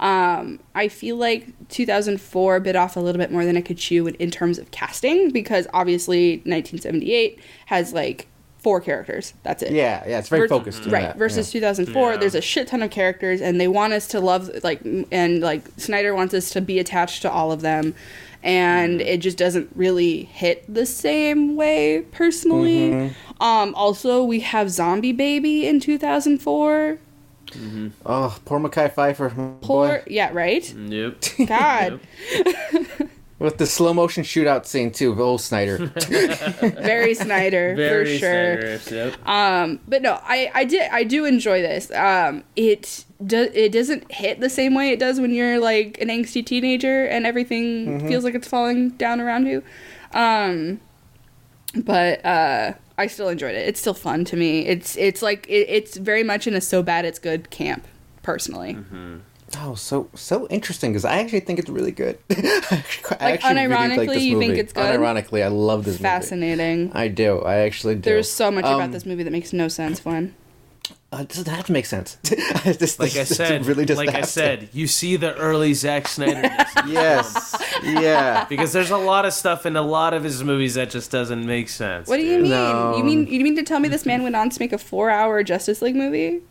um, I feel like two thousand four bit off a little bit more than I could chew in, in terms of casting, because obviously nineteen seventy-eight has like four characters. That's it. Yeah, yeah, it's very Vers- focused. on right. that, Versus yeah. two thousand four, Yeah. there's a shit ton of characters, and they want us to love like, m- and like Snyder wants us to be attached to all of them, and it just doesn't really hit the same way personally. Mm-hmm. Um, also, we have Zombie Baby in two thousand four. Oh, poor Mekhi Phifer. Poor, Boy. yeah, right. Nope. God, With the slow motion shootout scene too, of old Snyder. very Snyder Very for sure. Snyder-ish, yep. Um, but no, I, I did I do enjoy this. Um, it do, it doesn't hit the same way it does when you're like an angsty teenager and everything Mm-hmm. feels like it's falling down around you. Um, but uh, I still enjoyed it. It's still fun to me. It's it's like it, it's very much in a so bad it's good camp. Personally, Oh, so so interesting because I actually think it's really good. I Like, actually really unironically, this you think movie. it's good? Unironically, I love this movie. fascinating. I do. I actually do. There's so much Um, about this movie that makes no sense, Glenn. Uh, it doesn't have to make sense. This- Like I this- said, it really doesn't like I have to. said, you see the early Zack Snyder. Yes. Yeah. Because there's a lot of stuff in a lot of his movies that just doesn't make sense. What do you dude. mean? No. You mean you mean to tell me this man went on to make a four-hour Justice League movie?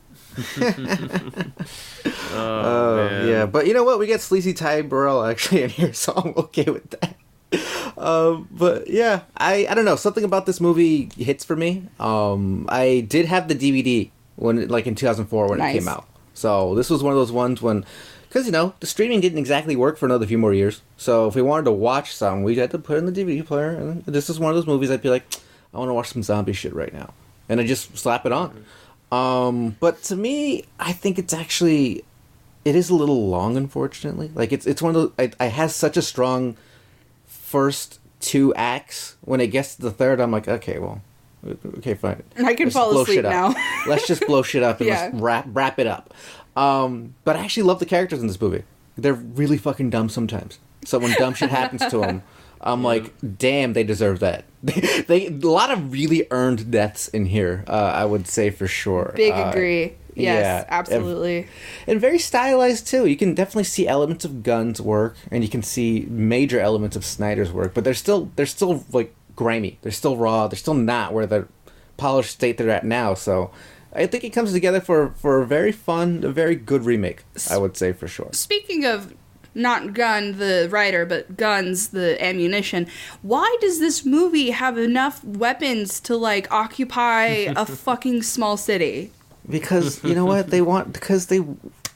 Oh, man. Yeah, but you know what? We get Sleazy Ty Burrell actually in here, so I'm okay with that. Um, but yeah, I I don't know. Something about this movie hits for me. Um, I did have the D V D when, like, in two thousand four when Nice. it came out. So this was one of those ones when, because you know the streaming didn't exactly work for another few more years. So if we wanted to watch some, we had to put it in the D V D player. And this is one of those movies I'd be like, I want to watch some zombie shit right now, and I just slap it on. Um, but to me, I think it's actually, it is a little long, unfortunately. Like it's it's one of those. It, it has such a strong first two acts. When it gets to the third, I'm like, okay, well, okay, fine. I can Let's fall blow asleep shit up. now. Let's just blow shit up and Yeah. let's wrap wrap it up. Um, but I actually love the characters in this movie. They're really fucking dumb sometimes. So when dumb shit happens to them, I'm like, damn, they deserve that. they, they a lot of really earned deaths in here. Uh, I would say for sure. Big Uh, agree. Yes, yeah, absolutely. and very stylized too. You can definitely see elements of Gunn's work, and you can see major elements of Snyder's work. But they're still they're still like grimy. They're still raw. They're still not where the polished state they're at now. So I think it comes together for for a very fun, a very good remake. I would say for sure. Speaking of not Gunn, the writer, but Guns, the ammunition, why does this movie have enough weapons to, like, occupy a fucking small city? Because you know what they want. Because they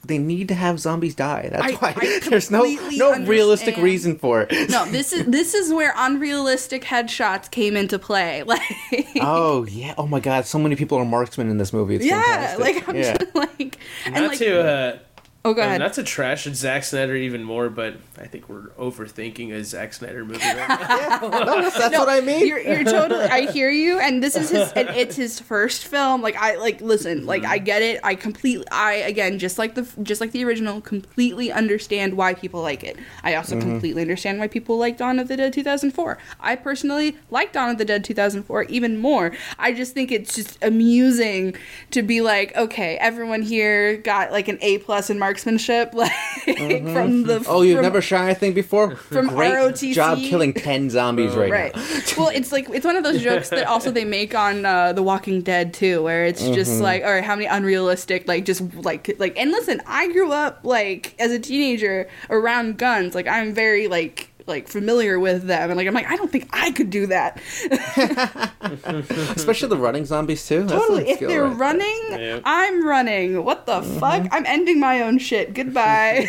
they need to have zombies die. That's I- why I there's no completely no realistic understand. reason for it. No, this is this is where unrealistic headshots came into play. Like, Oh yeah! Oh my God! So many people are marksmen in this movie. It's yeah, fantastic. like I'm yeah. just like, and Not like, to uh, oh, go uh, ahead. not to trash Zack Snyder even more, but I think we're overthinking a Zack Snyder movie right now. no, that's, that's what I mean. You're, you're totally. I hear you, and this is his. And it's his first film. Like I like. Listen, like I get it. I completely. I again, just like the just like the original, completely understand why people like it. I also completely understand why people like Dawn of the Dead two thousand four. I personally like Dawn of the Dead two thousand four even more. I just think it's just amusing to be like, okay, everyone here got like an A plus in marksmanship, like from the. Oh, you've from- never shot anything before? From Great R O T C? job killing ten zombies right, Right. now. Well, it's like it's one of those jokes that also they make on uh, The Walking Dead too, where it's just like, all right, how many unrealistic, like just like like. And listen, I grew up like as a teenager around guns. Like I'm very like like familiar with them, and like I'm like I don't think I could do that. Especially the running zombies too. That's Totally. a If skill they're right there. running, Yeah. I'm running. What the fuck? I'm ending my own shit. Goodbye.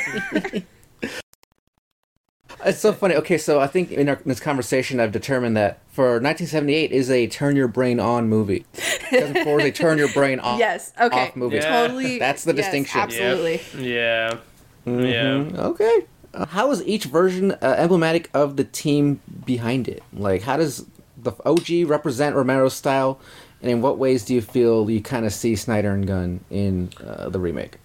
It's so funny. Okay, so I think in, our, in this conversation, I've determined that for nineteen seventy-eight is a turn your brain on movie. two thousand four is a turn your brain off, Yes. Okay. off movie. Yeah. Totally. That's the yes, distinction. Absolutely. Yeah. Mhm. Yeah. Okay. Uh, how is each version uh, emblematic of the team behind it? Like, how does the O G represent Romero's style, and in what ways do you feel you kind of see Snyder and Gunn in uh, the remake?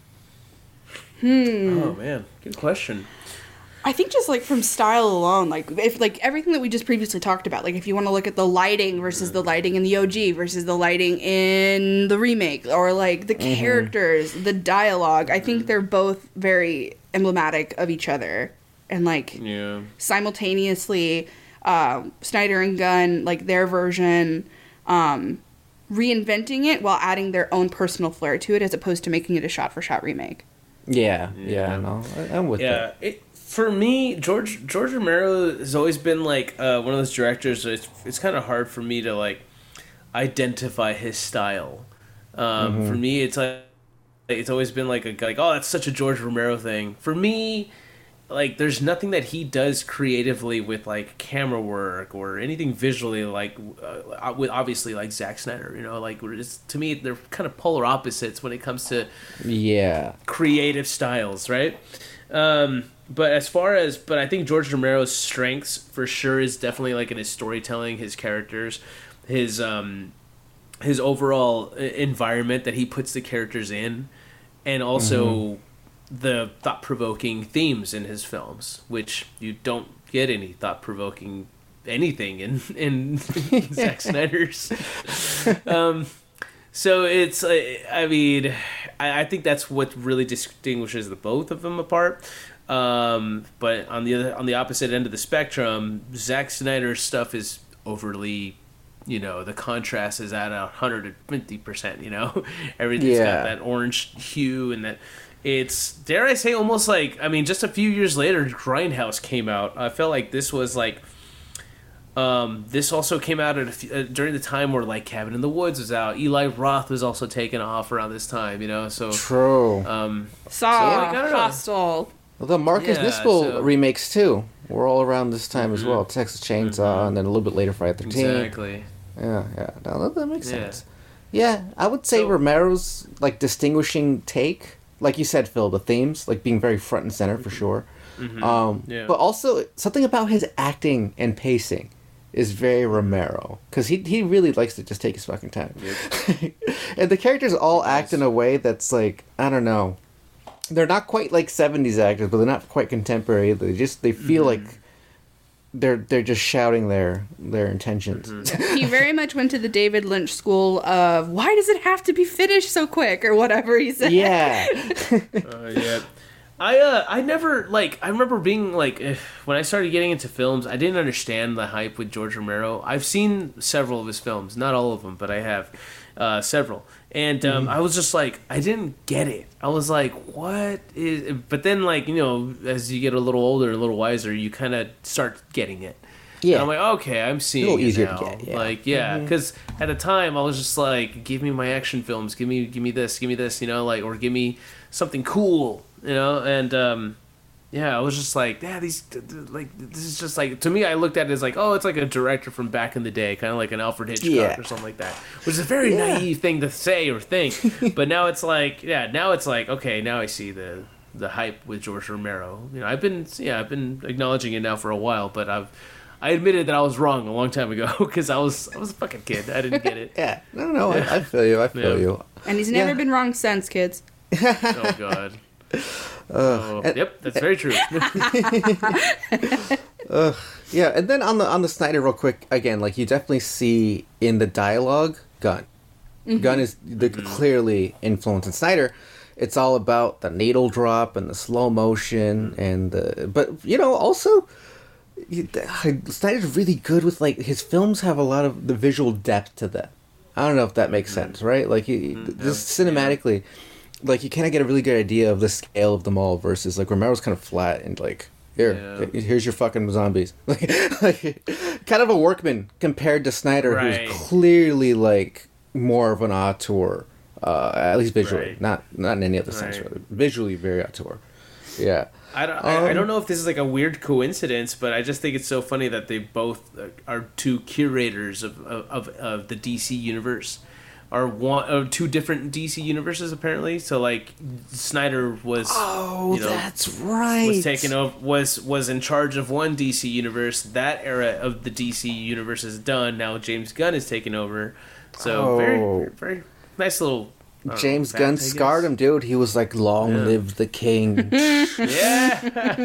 Oh man, good question. I think just like from style alone, like if like everything that we just previously talked about, like if you want to look at the lighting versus the lighting in the O G versus the lighting in the remake, or like the characters, the dialogue, I think they're both very emblematic of each other, and like Yeah. simultaneously, um, Snyder and Gunn, like their version, um, reinventing it while adding their own personal flair to it, as opposed to making it a shot-for-shot remake. Yeah, yeah, Yeah. no, I, I'm with Yeah, that. it, for me, George George Romero has always been like uh, one of those directors. It's it's kind of hard for me to like identify his style. Um, For me, it's like it's always been like a like oh, that's such a George Romero thing. For me, like there's nothing that he does creatively with like camera work or anything visually like uh, with obviously like Zack Snyder. You know, like it's, to me they're kind of polar opposites when it comes to Yeah. creative styles, right? Um, but as far as, but I think George Romero's strengths for sure is definitely like in his storytelling, his characters, his um, his overall e- environment that he puts the characters in, and also the thought provoking themes in his films, which you don't get any thought provoking anything in in Zack Snyder's. Um, So it's, uh, I mean, I, I think that's what really distinguishes the both of them apart. Um, but on the other, on the opposite end of the spectrum, Zack Snyder's stuff is overly, you know, the contrast is at a hundred fifty percent. You know, everything's Yeah. got that orange hue, and that it's, dare I say, almost like, I mean, just a few years later, Grindhouse came out. I felt like this was like. Um, this also came out at a few, uh, during the time where like Cabin in the Woods was out. Eli Roth was also taking off around this time, you know. So True. um, Saw, like, I don't know. Hostel. Well, the Marcus Yeah, Nispel so- remakes too were all around this time as well. Texas Chainsaw, and then a little bit later Friday the thirteenth. exactly. Yeah, yeah. No, that, that makes Yeah. sense. Yeah, I would say So- Romero's like distinguishing take, like you said, Phil, the themes, like being very front and center for sure. Um, Yeah. But also something about his acting and pacing is very Romero, because he he really likes to just take his fucking time. And the characters all act in a way that's like, I don't know, they're not quite like seventies actors, but they're not quite contemporary. They just they feel like they're they're just shouting their their intentions. He very much went to the David Lynch school of why does it have to be finished so quick or whatever he said. Yeah. Uh, yeah. I uh I never like I remember being like eh, when I started getting into films, I didn't understand the hype with George Romero. I've seen several of his films, not all of them, but I have uh, several, and um, I was just like I didn't get it. I was like, what is? But then like you know, as you get a little older, a little wiser, you kind of start getting it. Yeah. And I'm like, okay, I'm seeing little it easier now. to get, yeah. Like, yeah, because at the time I was just like, give me my action films, give me, give me this, give me this, you know, like, or give me something cool, you know, and um, yeah, I was just like, yeah, these, like, this is just like, to me, I looked at it as like, oh, it's like a director from back in the day, kind of like an Alfred Hitchcock Yeah. or something like that, which is a very Yeah. naive thing to say or think, but now it's like, yeah, now it's like, okay, now I see the the hype with George Romero. You know, I've been, yeah, I've been acknowledging it now for a while, but I've, I admitted that I was wrong a long time ago because I was, I was a fucking kid. I didn't get it. Yeah. No, no, I, I feel you. I feel Yeah. you. And he's never Yeah. been wrong since, kids. Oh God. Oh, yep, that's very true. Yeah, and then on the on the Snyder, real quick, again, like you definitely see in the dialogue, Gunn. Gunn is the clearly influencing Snyder. It's all about the needle drop and the slow motion and the, but you know also, you- Snyder's really good with like his films have a lot of the visual depth to them. I don't know if that makes sense, right? Like he, just cinematically, like you kind of get a really good idea of the scale of them all versus like Romero's kind of flat and like. Here, Yeah. here's your fucking zombies. Like, like, kind of a workman compared to Snyder, Right. who's clearly like more of an auteur, uh, at least visually, Right. not not in any other sense. Right. Really, visually very auteur. Yeah, I don't, I, I Um, don't know if this is like a weird coincidence, but I just think it's so funny that they both uh, are two curators of, of, of the D C universe. Are one of two different D C universes apparently. So like Snyder was, oh, you know, that's right. was taken over was was in charge of one D C universe. That era of the D C universe is done. Now James Gunn is taking over. So Oh. very, very very nice little I don't know, James fact, Gunn I guess. scarred him, dude. He was like, "Long Yeah. live the king." Yeah.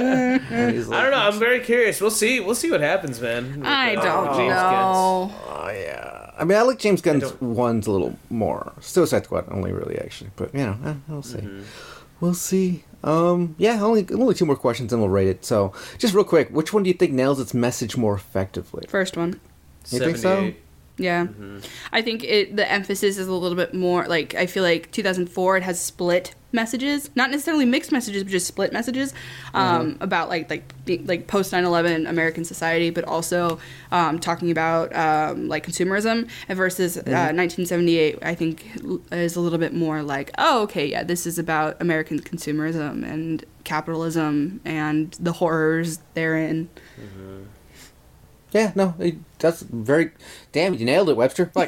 And he's like, I don't know. I'm very curious. We'll see. We'll see what happens, man. with, I uh, don't James know. Oh yeah. I mean, I like James Gunn's don't- ones a little more. Suicide Squad only really actually, but you know, eh, we'll see. Mm-hmm. We'll see. Um, yeah, only only two more questions and we'll rate it. So, just real quick, which one do you think nails its message more effectively? First one. You think so? seventy-eight. Yeah. I think it the emphasis is a little bit more like I feel like two thousand four it has split messages, not necessarily mixed messages, but just split messages um, about like like be- like post nine eleven American society, but also um, talking about um, like consumerism. And versus uh, nineteen seventy-eight, I think is a little bit more like, oh, okay, yeah, this is about American consumerism and capitalism and the horrors therein. Yeah, no, it- that's very. Damn, you nailed it, Webster. Like,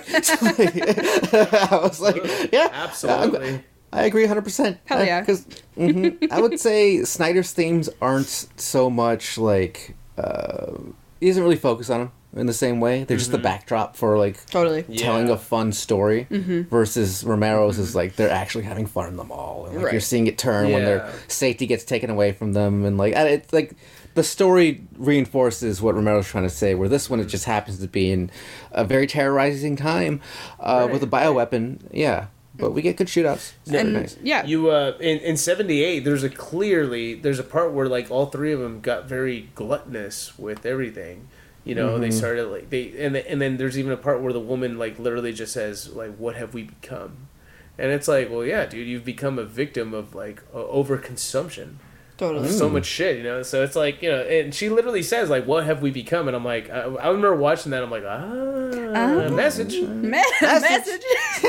I was like, yeah, Absolutely. I'm- I agree one hundred percent. Hell yeah. Because I would say Snyder's themes aren't so much like. Uh, he doesn't really focus on them in the same way. They're just the backdrop for like Totally. telling Yeah. a fun story. Versus Romero's is like they're actually having fun in the mall. And, like, You're Right. seeing it turn when their Yeah. safety gets taken away from them, and like and it's like. The story reinforces what Romero's trying to say, where this one it just happens to be in a very terrorizing time uh, with a bioweapon. Yeah, but we get good shootouts. It's very And nice. yeah, You uh in, in seventy-eight there's a clearly there's a part where like all three of them got very gluttonous with everything. You know, they started like they and the, and then there's even a part where the woman like literally just says like what have we become? And it's like, well yeah, dude, you've become a victim of like uh, overconsumption. totally. So much shit, you know. So it's like, you know, and she literally says like, "What have we become?" And I'm like, I, I remember watching that. I'm like, ah, message. Me- message.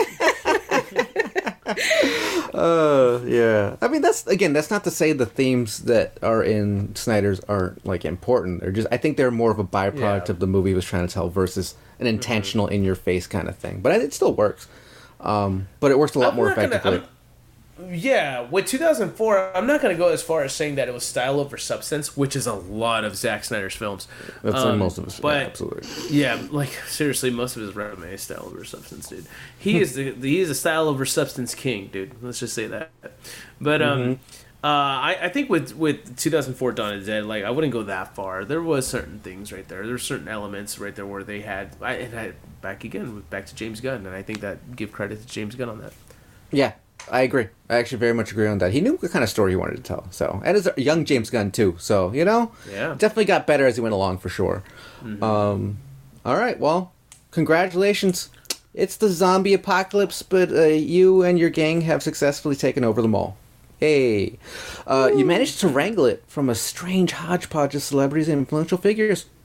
Uh, yeah. I mean, that's again, that's not to say the themes that are in Snyder's aren't like important. They're just, I think they're more of a byproduct Yeah. Mm-hmm. of the movie he was trying to tell versus an intentional in your face kind of thing. But it still works. Um, but it works a lot I'm more not gonna- effectively. I'm- Yeah, with two thousand four, I'm not going to go as far as saying that it was style over substance, which is a lot of Zack Snyder's films. That's like Um, most of us. but yeah, absolutely. yeah, like seriously, most of his resume is style over substance, dude. He is the he is a style over substance king, dude. Let's just say that. But um, Mm-hmm. uh, I I think with with two thousand four Dawn of the Dead, like I wouldn't go that far. There was certain things right there. There's certain elements right there where they had. I, and I back again back to James Gunn, and I think that give credit to James Gunn on that. Yeah, I agree. I actually very much agree on that. He knew what kind of story he wanted to tell. So, and it's a young James Gunn too. So, you know, Yeah. definitely got better as he went along for sure. Um, all right, well, congratulations. It's the zombie apocalypse, but uh, you and your gang have successfully taken over the mall. Hey, uh, you managed to wrangle it from a strange hodgepodge of celebrities and influential figures.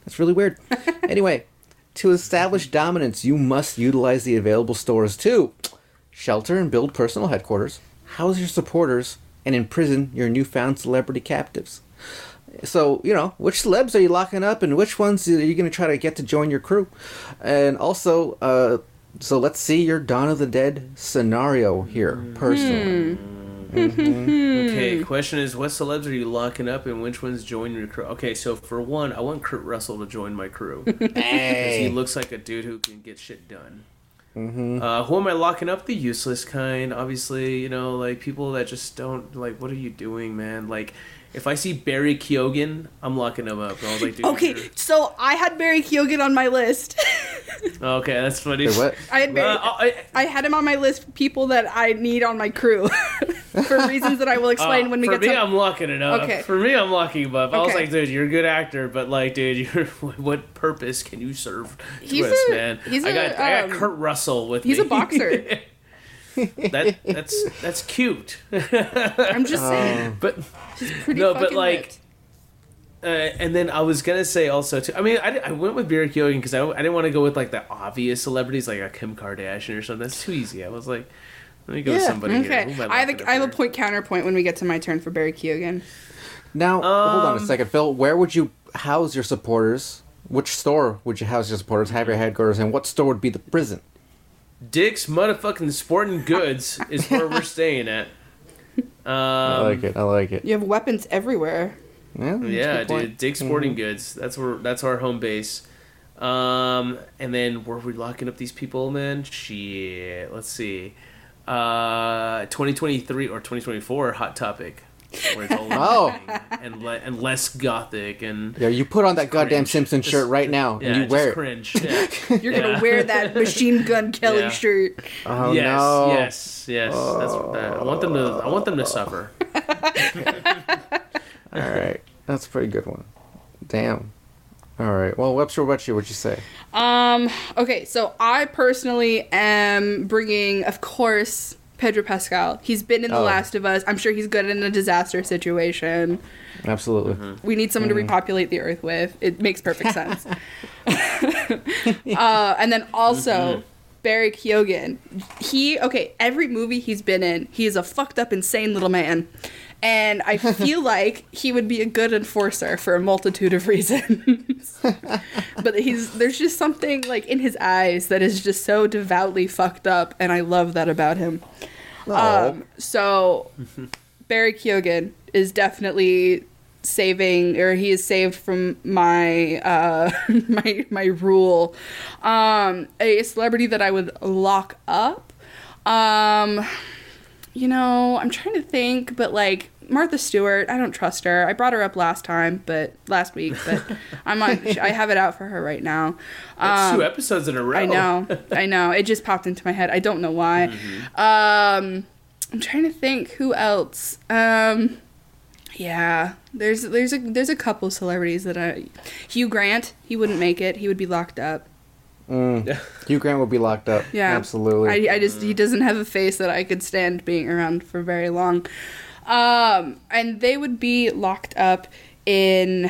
That's really weird. Anyway, to establish dominance, you must utilize the available stores to shelter and build personal headquarters, house your supporters, and imprison your newfound celebrity captives. So, you know, which celebs are you locking up and which ones are you going to try to get to join your crew? And also, uh, so let's see your Dawn of the Dead scenario here, personally. Mm-hmm. Okay, question is, what celebs are you locking up and which ones join your crew? Okay, so for one, I want Kurt Russell to join my crew. Because Hey. he looks like a dude who can get shit done. Mm-hmm. Uh, who am I locking up? The useless kind. Obviously, you know, like people that just don't, like, what are you doing, man? Like, if I see Barry Keoghan, I'm locking him up. I was like, dude, Okay, you're- so I had Barry Keoghan on my list. Okay, that's funny. Wait, what? I had Barry, Uh, I, I had him on my list of people that I need on my crew for reasons that I will explain uh, when we for get me, to. I'm locking it up. Okay. For me, I'm locking him up. I was Okay. like, dude, you're a good actor, but like, dude, you're what purpose can you serve to He's us, a- man? he's I a, got, I got um, Kurt Russell with he's me. a boxer. that that's that's cute. I'm just saying. But He's pretty no, but fucking like, ripped. uh, and then I was gonna say also too. I mean, I, I went with Barry Keoghan because I, I didn't want to go with like the obvious celebrities like a Kim Kardashian or something. That's too easy. I was like, let me go with Yeah, somebody here. Okay, Who am I have locking a, up I have a here? point counterpoint when we get to my turn for Barry Keoghan. Now, hold on a Um, second, Phil. Where would you house your supporters? Which store would you house your supporters, have your headquarters, and what store would be the prison? Dick's motherfucking Sporting Goods is where we're staying at. Um, I like it. I like it. You have weapons everywhere. Yeah, that's a Yeah, good point. dude, Dick's Sporting Goods. That's where that's our home base. Um, and then where are we locking up these people, man? Shit. Let's see. Uh, twenty twenty-three or twenty twenty-four Hot Topic, where it's all Oh. and le- and less gothic and Yeah, you put on that goddamn cringe. Simpson Just- shirt right now, yeah, and you just wear it. cringe. Yeah. You're gonna Yeah. wear that Machine Gun Kelly Yeah. shirt. Oh yes, no! yes, yes. That's what that. I want them to. I want them to suffer. All right, that's a pretty good one. Damn. All right. Well, Webster, what you? What'd you say? Um. Okay, so I personally am bringing, of course, Pedro Pascal. He's been in The Oh. Last of Us. I'm sure he's good in a disaster situation. Absolutely. Mm-hmm. We need someone to repopulate the earth with. It makes perfect sense. uh, and then also Mm-hmm. Barry Keoghan. He okay. Every movie he's been in, he is a fucked up, insane little man. And I feel like he would be a good enforcer for a multitude of reasons. But he's there's just something like in his eyes that is just so devoutly fucked up, and I love that about him. Oh. Um, so Barry Keoghan is definitely saving, or he is saved from my uh, my my rule. Um, a celebrity that I would lock up. Um, you know, I'm trying to think, but like Martha Stewart, I don't trust her. I brought her up last time, but last week, but I'm on. I have it out for her right now. That's Um, two episodes in a row. I know, I know. It just popped into my head. I don't know why. Mm-hmm. Um, I'm trying to think who else. Um, yeah, there's there's a there's a couple celebrities that I. Hugh Grant, he wouldn't make it. He would be locked up. Mm. Hugh Grant will be locked up. Yeah, Absolutely. I, I just he doesn't have a face that I could stand being around for very long. Um, and they would be locked up in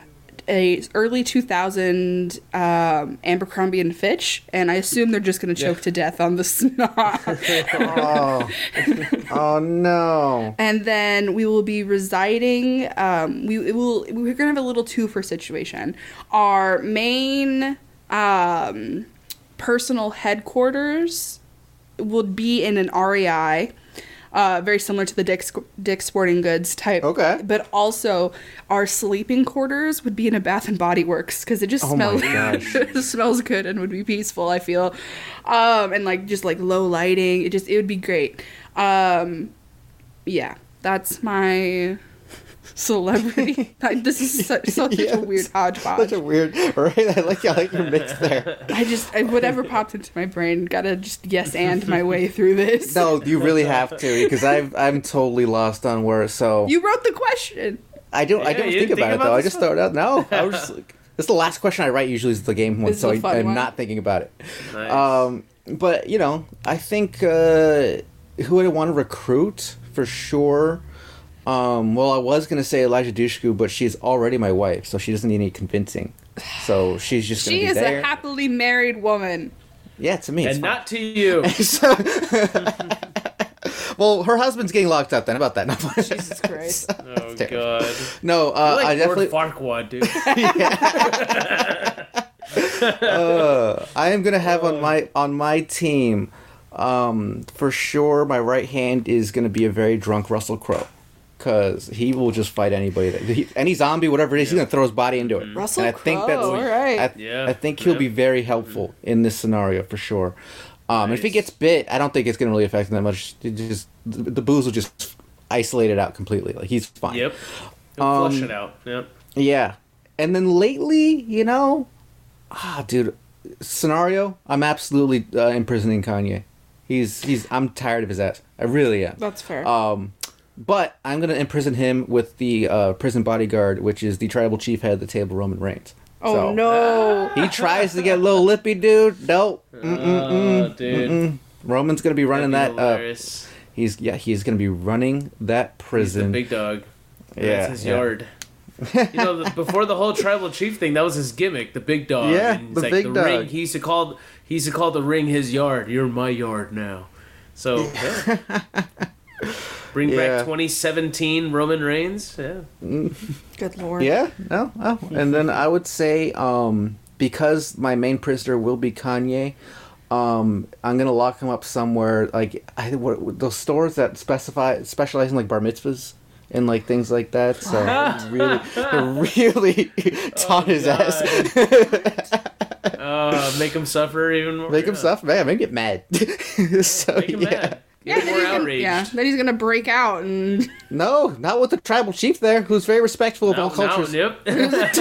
a early two thousand um, Abercrombie and Fitch, and I assume they're just going to choke Yeah. to death on the snot. oh. oh no. And then we will be residing. Um, we it will. We're gonna have a little twofer situation. Our main um, personal headquarters would be in an R E I, uh, very similar to the Dick's, Dick's Sporting Goods type. Okay. But also, our sleeping quarters would be in a Bath and Body Works because it just Oh my smells. gosh. it smells good and would be peaceful. I feel, um, and like just like low lighting. It just it would be great. Um, yeah, that's my celebrity. I, this is such, such Yes. a weird hodgepodge. Such a weird, right? I like, I like your mix there. I just I, whatever popped into my brain, gotta just yes and my way through this. No, you really have to because I've I'm totally lost on where. So You wrote the question. I don't I Yeah, don't you think didn't about think it about though. I this just throw it out. No, I was just like, this is the last question I write. Usually is the game one, This is so a I, fun I'm one. not thinking about it. Nice. Um, but you know, I think uh, who would I want to recruit for sure. Um, well, I was gonna say Elijah Dushku, but she's already my wife, so she doesn't need any convincing. So she's just gonna She be is there. a happily married woman. Yeah, to me, it's And fine. not to you. So- well, her husband's getting locked up. Then how about that? No, Jesus Christ. Oh god. no uh, You're I like definitely. Lord Farquaad, dude. uh, I am gonna have on my on my team, um, for sure. My right hand is gonna be a very drunk Russell Crowe, because he will just fight anybody. That, he, any zombie, whatever it is, he's gonna throw his body into it. Russell and I think Crowe, that's, all right. I, Yeah, I think he'll yeah. be very helpful in this scenario for sure. Um, and if he Nice. gets bit, I don't think it's gonna really affect him that much. It just the, the booze will just isolate it out completely. Like he's fine. Yep. He'll Um, flush it out. Yep. Yeah. And then lately, you know, ah, dude, scenario, I'm absolutely uh, imprisoning Kanye. He's he's I'm tired of his ass. I really am. That's fair. Um, but I'm gonna imprison him with the uh, prison bodyguard, which is the tribal chief head of the table, Roman Reigns. oh, So, no. He tries to get a little lippy, dude. Nope. Oh, dude. Mm-mm. Roman's gonna be running that. That'd Uh, be hilarious. he's yeah, he's gonna be running that He's the prison. big dog. Yeah, That's his yeah. yard. You know, the, before the whole tribal chief thing, that was his gimmick, the big dog. Yeah, and it's the like big the dog. ring. He used to call he used to call the ring his yard. You're my yard now. So yeah. Bring Yeah. back twenty seventeen Roman Reigns. Yeah. Good lord. Yeah, no, oh. And then I would say, um, because my main prisoner will be Kanye, um, I'm gonna lock him up somewhere like I what, those stores that specify specialize in like bar mitzvahs and like things like that. So really, really taunt his God. ass, Uh, make him suffer even more. make him Yeah. suffer, man, make him get mad. so Make him yeah. mad. Yeah, Get then more he's gonna, outraged. yeah, then he's gonna break out and No, not with the tribal chief there, who's very respectful of No, all cultures. no, yep.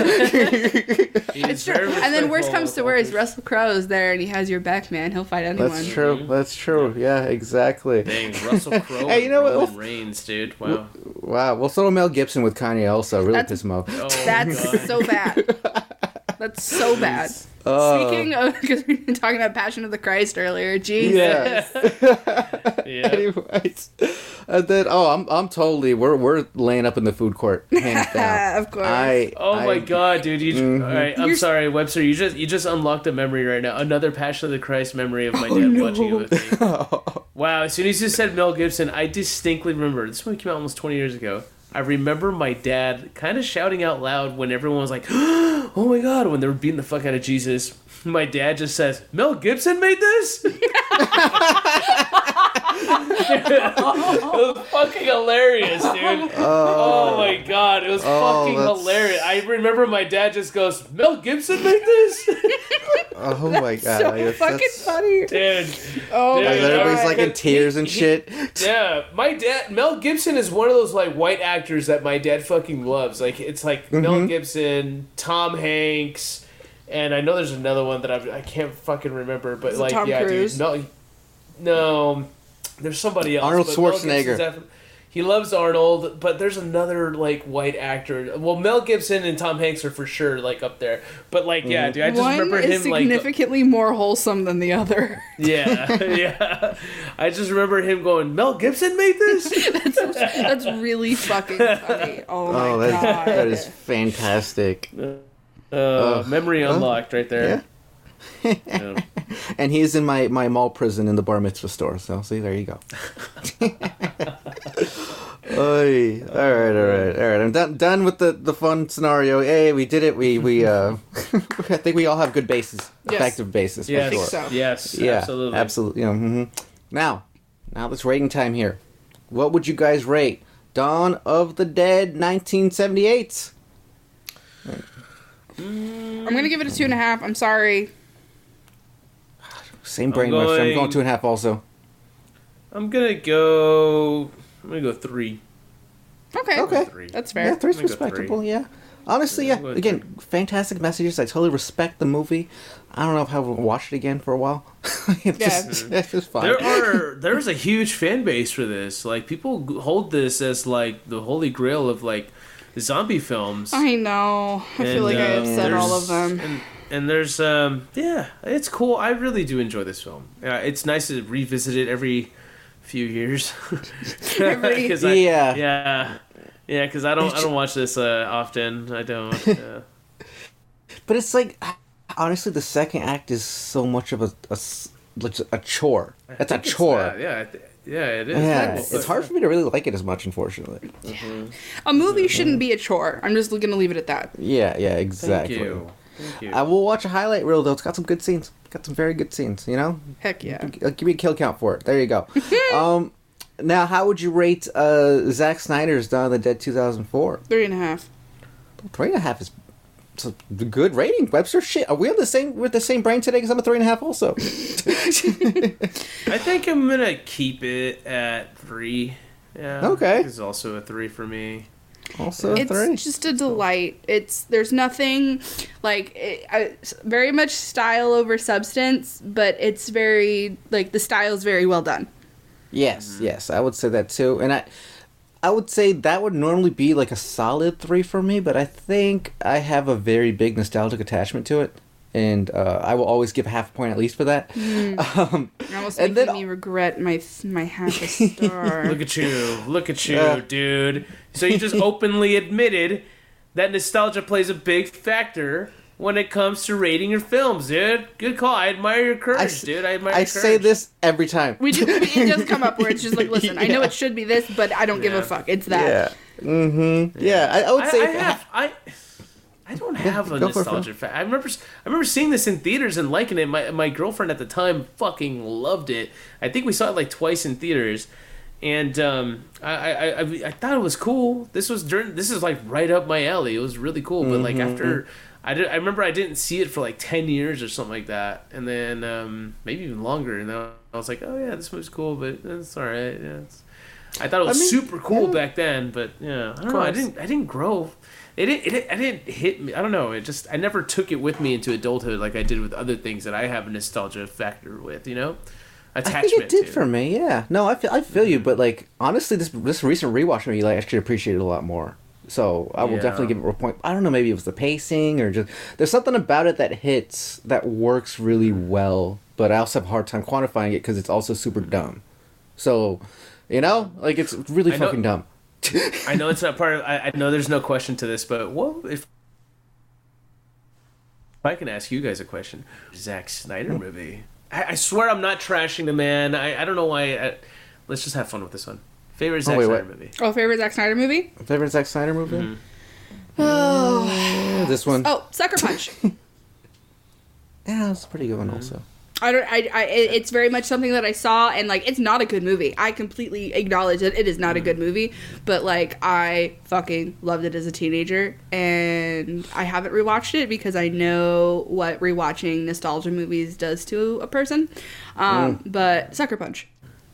it's true. And then worst comes to worst, Russell Crowe's there and he has your back, man. He'll fight anyone. That's true. That's true. Yeah, exactly. Dang, Russell Crowe Hey, you know what? Roman Reigns, dude. Wow. Wow. Well, so Mel Gibson with Kanye also really That's- pissed him off. Oh, That's God. so bad. That's so bad. Oh. Speaking of, because we were talking about Passion of the Christ earlier. Jesus. Yeah. Yeah. Anyways, and then oh, I'm I'm totally we're we're laying up in the food court hands down. Of course. I Oh my I- god, dude! You, Mhm. all right, I'm You're- sorry, Webster. You just you just unlocked a memory right now. Another Passion of the Christ memory of my Oh, dad no. watching it with me. Wow! As soon as you said Mel Gibson, I distinctly remember this movie came out almost twenty years ago. I remember my dad kind of shouting out loud when everyone was like, "Oh my god!" When they were beating the fuck out of Jesus. My dad just says, "Mel Gibson made this." It was fucking hilarious, dude. Oh my god, it was Oh, fucking that's- hilarious. I remember my dad just goes, "Mel Gibson made this?" Oh my god. so like, fucking that's- funny. Dude. Oh Dude, my Like, everybody's god. like in tears and He- shit. Yeah, my dad, Mel Gibson is one of those like white actors that my dad fucking loves. Like it's like Mm-hmm. Mel Gibson, Tom Hanks, and I know there's another one that I I can't fucking remember, but Is it like Tom yeah, Cruise? dude, no, no, there's somebody else. Arnold but Mel Gibson's Schwarzenegger. defi- He loves Arnold, but there's another like white actor. Well, Mel Gibson and Tom Hanks are for sure like up there. But like, yeah, Mm-hmm. dude, I just One remember is him like significantly more wholesome than the other. yeah, yeah. I just remember him going, "Mel Gibson made this." That's really fucking funny. Oh my Oh, that, god. that is fantastic. Uh, memory unlocked right there. Yeah. And he's in my, my mall prison in the bar mitzvah store. So see, there you go. Oy. All right, all right, all right. I'm done done with the, the fun scenario. Hey, we did it. We we uh, I think we all have good bases, Yes. effective bases for Yes, sure. so. yes, Yeah, absolutely. absolutely. You know, mhm. Now, now it's rating time here. What would you guys rate Dawn of the Dead, nineteen seventy-eight? I'm gonna give it a two and a half. I'm sorry. Same brainwave. so I'm going- going two and a half also. I'm gonna go. I'm gonna go three. Okay. Okay. Three. That's Yeah, fair. three's I'm gonna go respectable. Yeah. Honestly, Yeah, yeah. I'm going Again, fantastic messages. I totally respect the movie. I don't know if I will watch it again for a while. it's Yeah. just, it's just fine. There are there's a huge fan base for this. Like people hold this as like the holy grail of like zombie films. I know. I feel And, like I uh, upset all of there's- them. And, and there's um yeah, it's cool. I really do enjoy this film. Yeah, it's nice to revisit it every few years. Every- 'Cause I- Yeah. yeah, yeah. Because I don't I don't watch this uh, often. I don't. Uh, But but it's like, honestly, the second act is so much of a a, s- like a chore. That's a It's chore. that, Yeah, I th- yeah, it is. Yeah, But- it's hard for me to really like it as much, unfortunately. A movie shouldn't be a chore. I'm just gonna leave it at that. Yeah, yeah, Thank exactly. you. Thank you. I will watch a highlight reel though. It's got some good scenes. Got some very good scenes. You know, Heck yeah. Uh, give me a kill count for it. There you go. um, now, how would you rate uh, Zack Snyder's Dawn of the Dead two thousand four? Three and a half. Three and a half is it's a good rating. Webster, shit, are we on the same with the same brain today? Because I'm a three and a half also. I think I'm gonna keep it at three. Yeah. Okay. It's also a three for me. Also a It's three. just a delight. It's there's nothing like it, I, very much style over substance, but it's very like the style's very well done. Yes, yes, I would say that too. And I I would say that would normally be like a solid three for me, but I think I have a very big nostalgic attachment to it. And uh, I will always give a half a point at least for that. Um, You're almost And making then- me regret my my half a star. Look at you. Look at you, Uh. dude. So you just openly admitted that nostalgia plays a big factor when it comes to rating your films, dude. Good call. I admire your courage, I, s- dude. I admire I your say courage. this every time. We do, it does come up where it's just like, listen, I know Yeah. it should be this, but I don't give Yeah. a fuck. It's that. Yeah. Mm-hmm. Yeah, I, I would I, say... I have. I. I don't have a go for it, nostalgia fact. I remember. I remember seeing this in theaters and liking it. My my girlfriend at the time fucking loved it. I think we saw it like twice in theaters, and um, I, I I I thought it was cool. This was during. This is like right up my alley. It was really cool. But like after, I did. I remember I didn't see it for like ten years or something like that, and then um, maybe even longer. And then I was like, oh yeah, this movie's cool, but it's all right. Yeah, it's, I thought it was I mean, super cool yeah. back then, but yeah, I don't know. I course. didn't. I didn't grow. It didn't, it didn't. I didn't hit me. I don't know. It just. I never took it with me into adulthood like I did with other things that I have a nostalgia factor with. You know, I attachment. think it did to. for me, yeah. No, I feel, I feel you, but like honestly, this this recent rewatch made me like actually appreciate it a lot more. So I will Yeah. definitely give it a point. I don't know, maybe it was the pacing or just there's something about it that hits that works really well. But I also have a hard time quantifying it because it's also super dumb. So, you know, like it's really I know- fucking dumb. I know it's not part of. I, I know there's no question to this, but what if? If I can ask you guys a question, Zack Snyder movie. I, I swear I'm not trashing the man. I, I don't know why. I, let's just have fun with this one. Favorite Zack wait, Snyder what? movie. Oh, favorite Zack Snyder movie? Favorite Zack Snyder movie? Mm-hmm. Oh, Yeah, this one. oh, Sucker Punch. Yeah, that's a pretty good one also. I don't. I. I. it- It's very much something that I saw, and like, it's not a good movie. I completely acknowledge that it is not a good movie, but like, I fucking loved it as a teenager, and I haven't rewatched it because I know what rewatching nostalgia movies does to a person. Um, But Sucker Punch.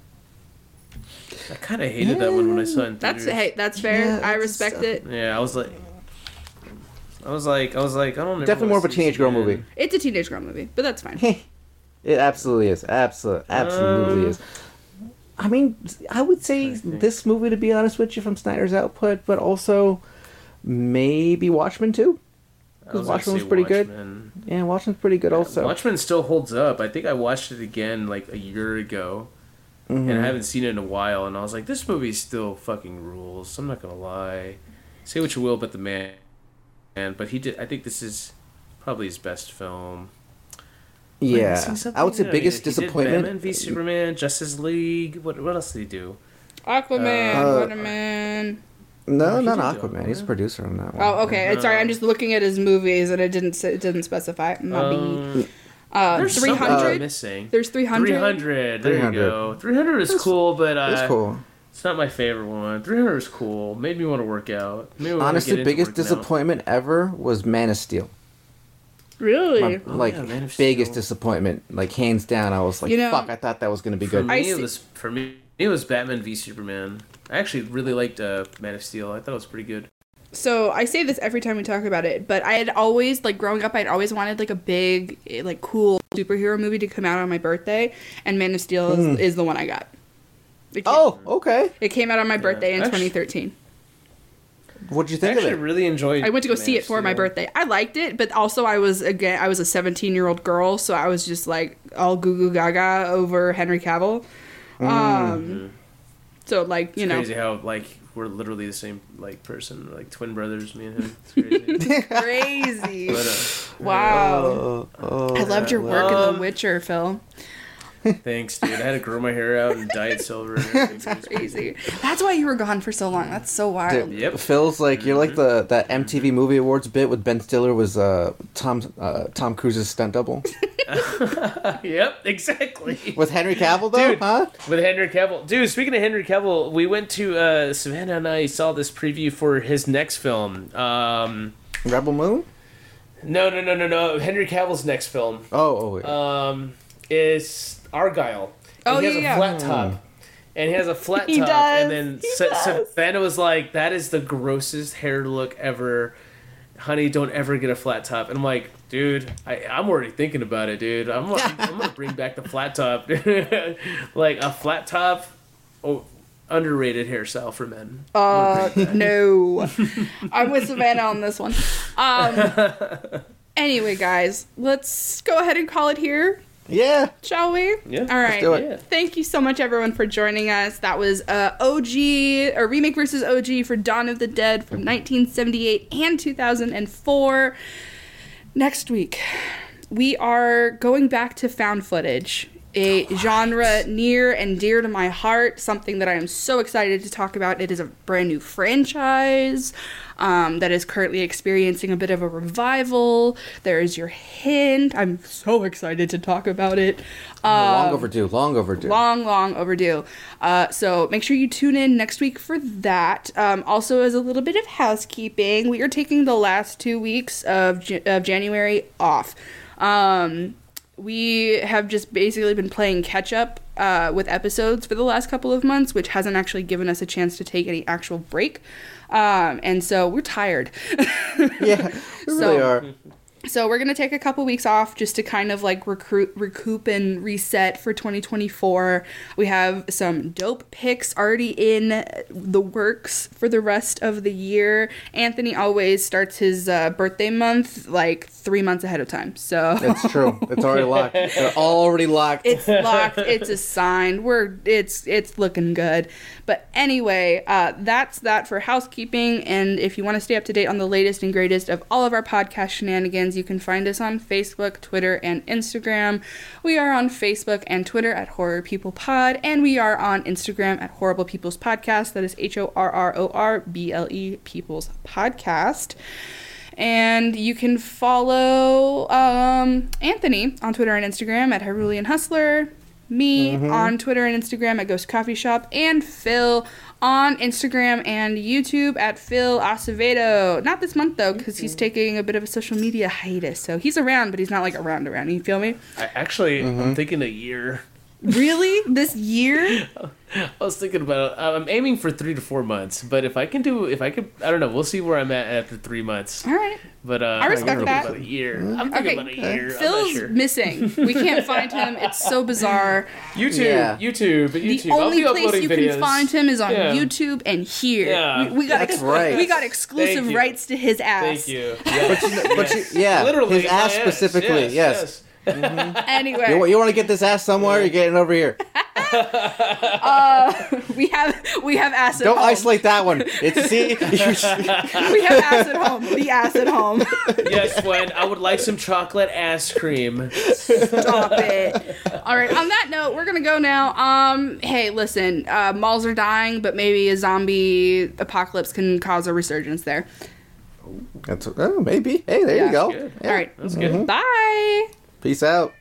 I kind of hated that one when I saw it in That's theaters. hey, that's fair. Yeah, I it's, respect uh, it. Yeah, I was like, I was like, I was like, I don't. ever Definitely wanna more of a see teenage this girl again. movie. It's a teenage girl movie, but that's fine. It absolutely is. Absolutely, absolutely Um, is. I mean, I would say this movie, to be honest with you, from Snyder's output, but also maybe Watchmen too. I was gonna Watchmen was say pretty good. Watchmen. Yeah, Watchmen's pretty good also. Watchmen still holds up. I think I watched it again like a year ago, Mhm. and I haven't seen it in a while. And I was like, this movie still fucking rules. I'm not gonna lie. Say what you will about the man, man, but he did. I think this is probably his best film. Wait, Yeah, see something? I would say Yeah, biggest he did disappointment. Batman v Superman, Justice League. What what else did he do? Aquaman, Uh, Wonder Man. No, Oh, he not did do Aquaman. He's a Aquaman. producer on that one. Oh, okay. Sorry, I'm just looking at his movies, and it didn't. s- It didn't specify. Maybe. Um, Uh, there's three something I'm hundred. missing. There's three Three hundred. hundred. There three you hundred. go. Three hundred is cool, but uh, It's cool. it's not my favorite one. Three hundred is cool. Made me want to work out. Made me wanna Honestly, get into biggest working out. disappointment ever was Man of Steel. Really? My, Oh, like yeah, Man of biggest Steel. disappointment, like hands down. I was like, You know- fuck, I thought that was gonna be For good. me, I it see- was for me. It was Batman v Superman. I actually really liked uh, Man of Steel. I thought it was pretty good. So I say this every time we talk about it, but I had always, like, growing up, I'd always wanted like a big, eh, like, cool superhero movie to come out on my birthday, and Man of Steel is, is the one I got. It came, Oh, okay. it came out on my birthday in Actually- twenty thirteen. What'd you I think actually of it? really enjoyed. I went to go Man see of it for my Steel. birthday. I liked it, but also I was again I was a seventeen year old girl, so I was just like all goo goo gaga over Henry Cavill. Um, so like you know, Crazy how like we're literally the same like person, like twin brothers, me and him. It's crazy. Crazy. But, uh, Wow. Oh, oh, I loved your work in Um, The Witcher, Phil. thanks, dude. I had to grow my hair out and dye it silver. And everything. It was Crazy. That's why you were gone for so long. That's so wild. Dude, Yep. Phil's like you're like the that M T V Movie Awards bit with Ben Stiller was uh Tom uh, Tom Cruise's stunt double Yep, exactly. with Henry Cavill though, Dude. huh? With Henry Cavill. Dude, speaking of Henry Cavill, we went to, uh, Savannah and I saw this preview for his next film. Um, Rebel Moon. no, no, no, no, no. Henry Cavill's next film Oh, oh, wait. um, is Argyle. Oh, And he has yeah, a yeah. flat top. And he has a flat He top. does. And then He Sa- does. Savannah was like, that is the grossest hair look ever. Honey, don't ever get a flat top. And I'm like, dude, I, I'm already thinking about it, dude. I'm, I'm going to bring back the flat top. Like, a flat top, oh, underrated hairstyle for men. Uh, no. I'm with Savannah on this one. Um, anyway, guys, let's go ahead and call it here, Yeah. shall we? Yeah, All right. do it. Yeah. Thank you so much, everyone, for joining us. That was uh, O G, or Remake versus O G for Dawn of the Dead from nineteen seventy-eight and two thousand four. Next week, we are going back to found footage, a genre near and dear to my heart, something that I am so excited to talk about. It is a brand new franchise um, that is currently experiencing a bit of a revival. There is your hint. I'm so excited to talk about it. long overdue. Long overdue. Long, long overdue. Uh, so make sure you tune in next week for that. Um, also, as a little bit of housekeeping, we are taking the last two weeks of, J- of January off. Um, we have just basically been playing catch up uh, with episodes for the last couple of months, which hasn't actually given us a chance to take any actual break. Um, and so we're tired. Yeah, we So- really are. So we're going to take a couple weeks off just to kind of like recruit, recoup and reset for twenty twenty-four. We have some dope picks already in the works for the rest of the year. Anthony always starts his uh, birthday month like three months ahead of time. So It's true. It's already locked. They're all already locked. it's locked. It's assigned. We're it's it's looking good. But anyway, uh, that's that for housekeeping. And if you want to stay up to date on the latest and greatest of all of our podcast shenanigans, you can find us on Facebook, Twitter, and Instagram. We are on Facebook and Twitter at Horror People Pod, and we are on Instagram at Horrible People's Podcast. That is H O R R O R B L E People's Podcast. And you can follow um, Anthony on Twitter and Instagram at Herulian Hustler, me on Twitter and Instagram at Ghost Coffee Shop, and Phil on Instagram and YouTube at Phil Acevedo. Not this month, though, because he's taking a bit of a social media hiatus. So he's around, but he's not, like, around around. You feel me? I, actually, I'm thinking a year. Really? This year? I was thinking about it. I'm aiming for three to four months, but if I can do, if I could, I don't know. We'll see where I'm at after three months. All right. But uh, I respect I'm thinking that. about a year. I'm thinking Okay. about a year. I'm not Phil's sure. missing. We can't find him. It's so bizarre. YouTube, Yeah. YouTube, YouTube. The I'll only be place uploading you videos. can find him is on Yeah. YouTube and here. Yeah. We, we got That's ex- right. we got exclusive Thank you. rights to his ass. Thank you. Yes. But you, yeah, Literally, his ass my specifically. Yes. yes. Anyway, You, you want to get this ass somewhere? You're getting over here. we have we have ass at Don't home. isolate that one. It's see. you- We have ass at home. The ass at home. Yes, when I would like some chocolate ass cream. Stop it. All right. On that note, we're gonna go now. Um. Hey, listen. Uh, malls are dying, but maybe a zombie apocalypse can cause a resurgence there. That's oh, maybe. Hey, there Yeah. you go. Good. Yeah. All right. That's good. Bye. Peace out.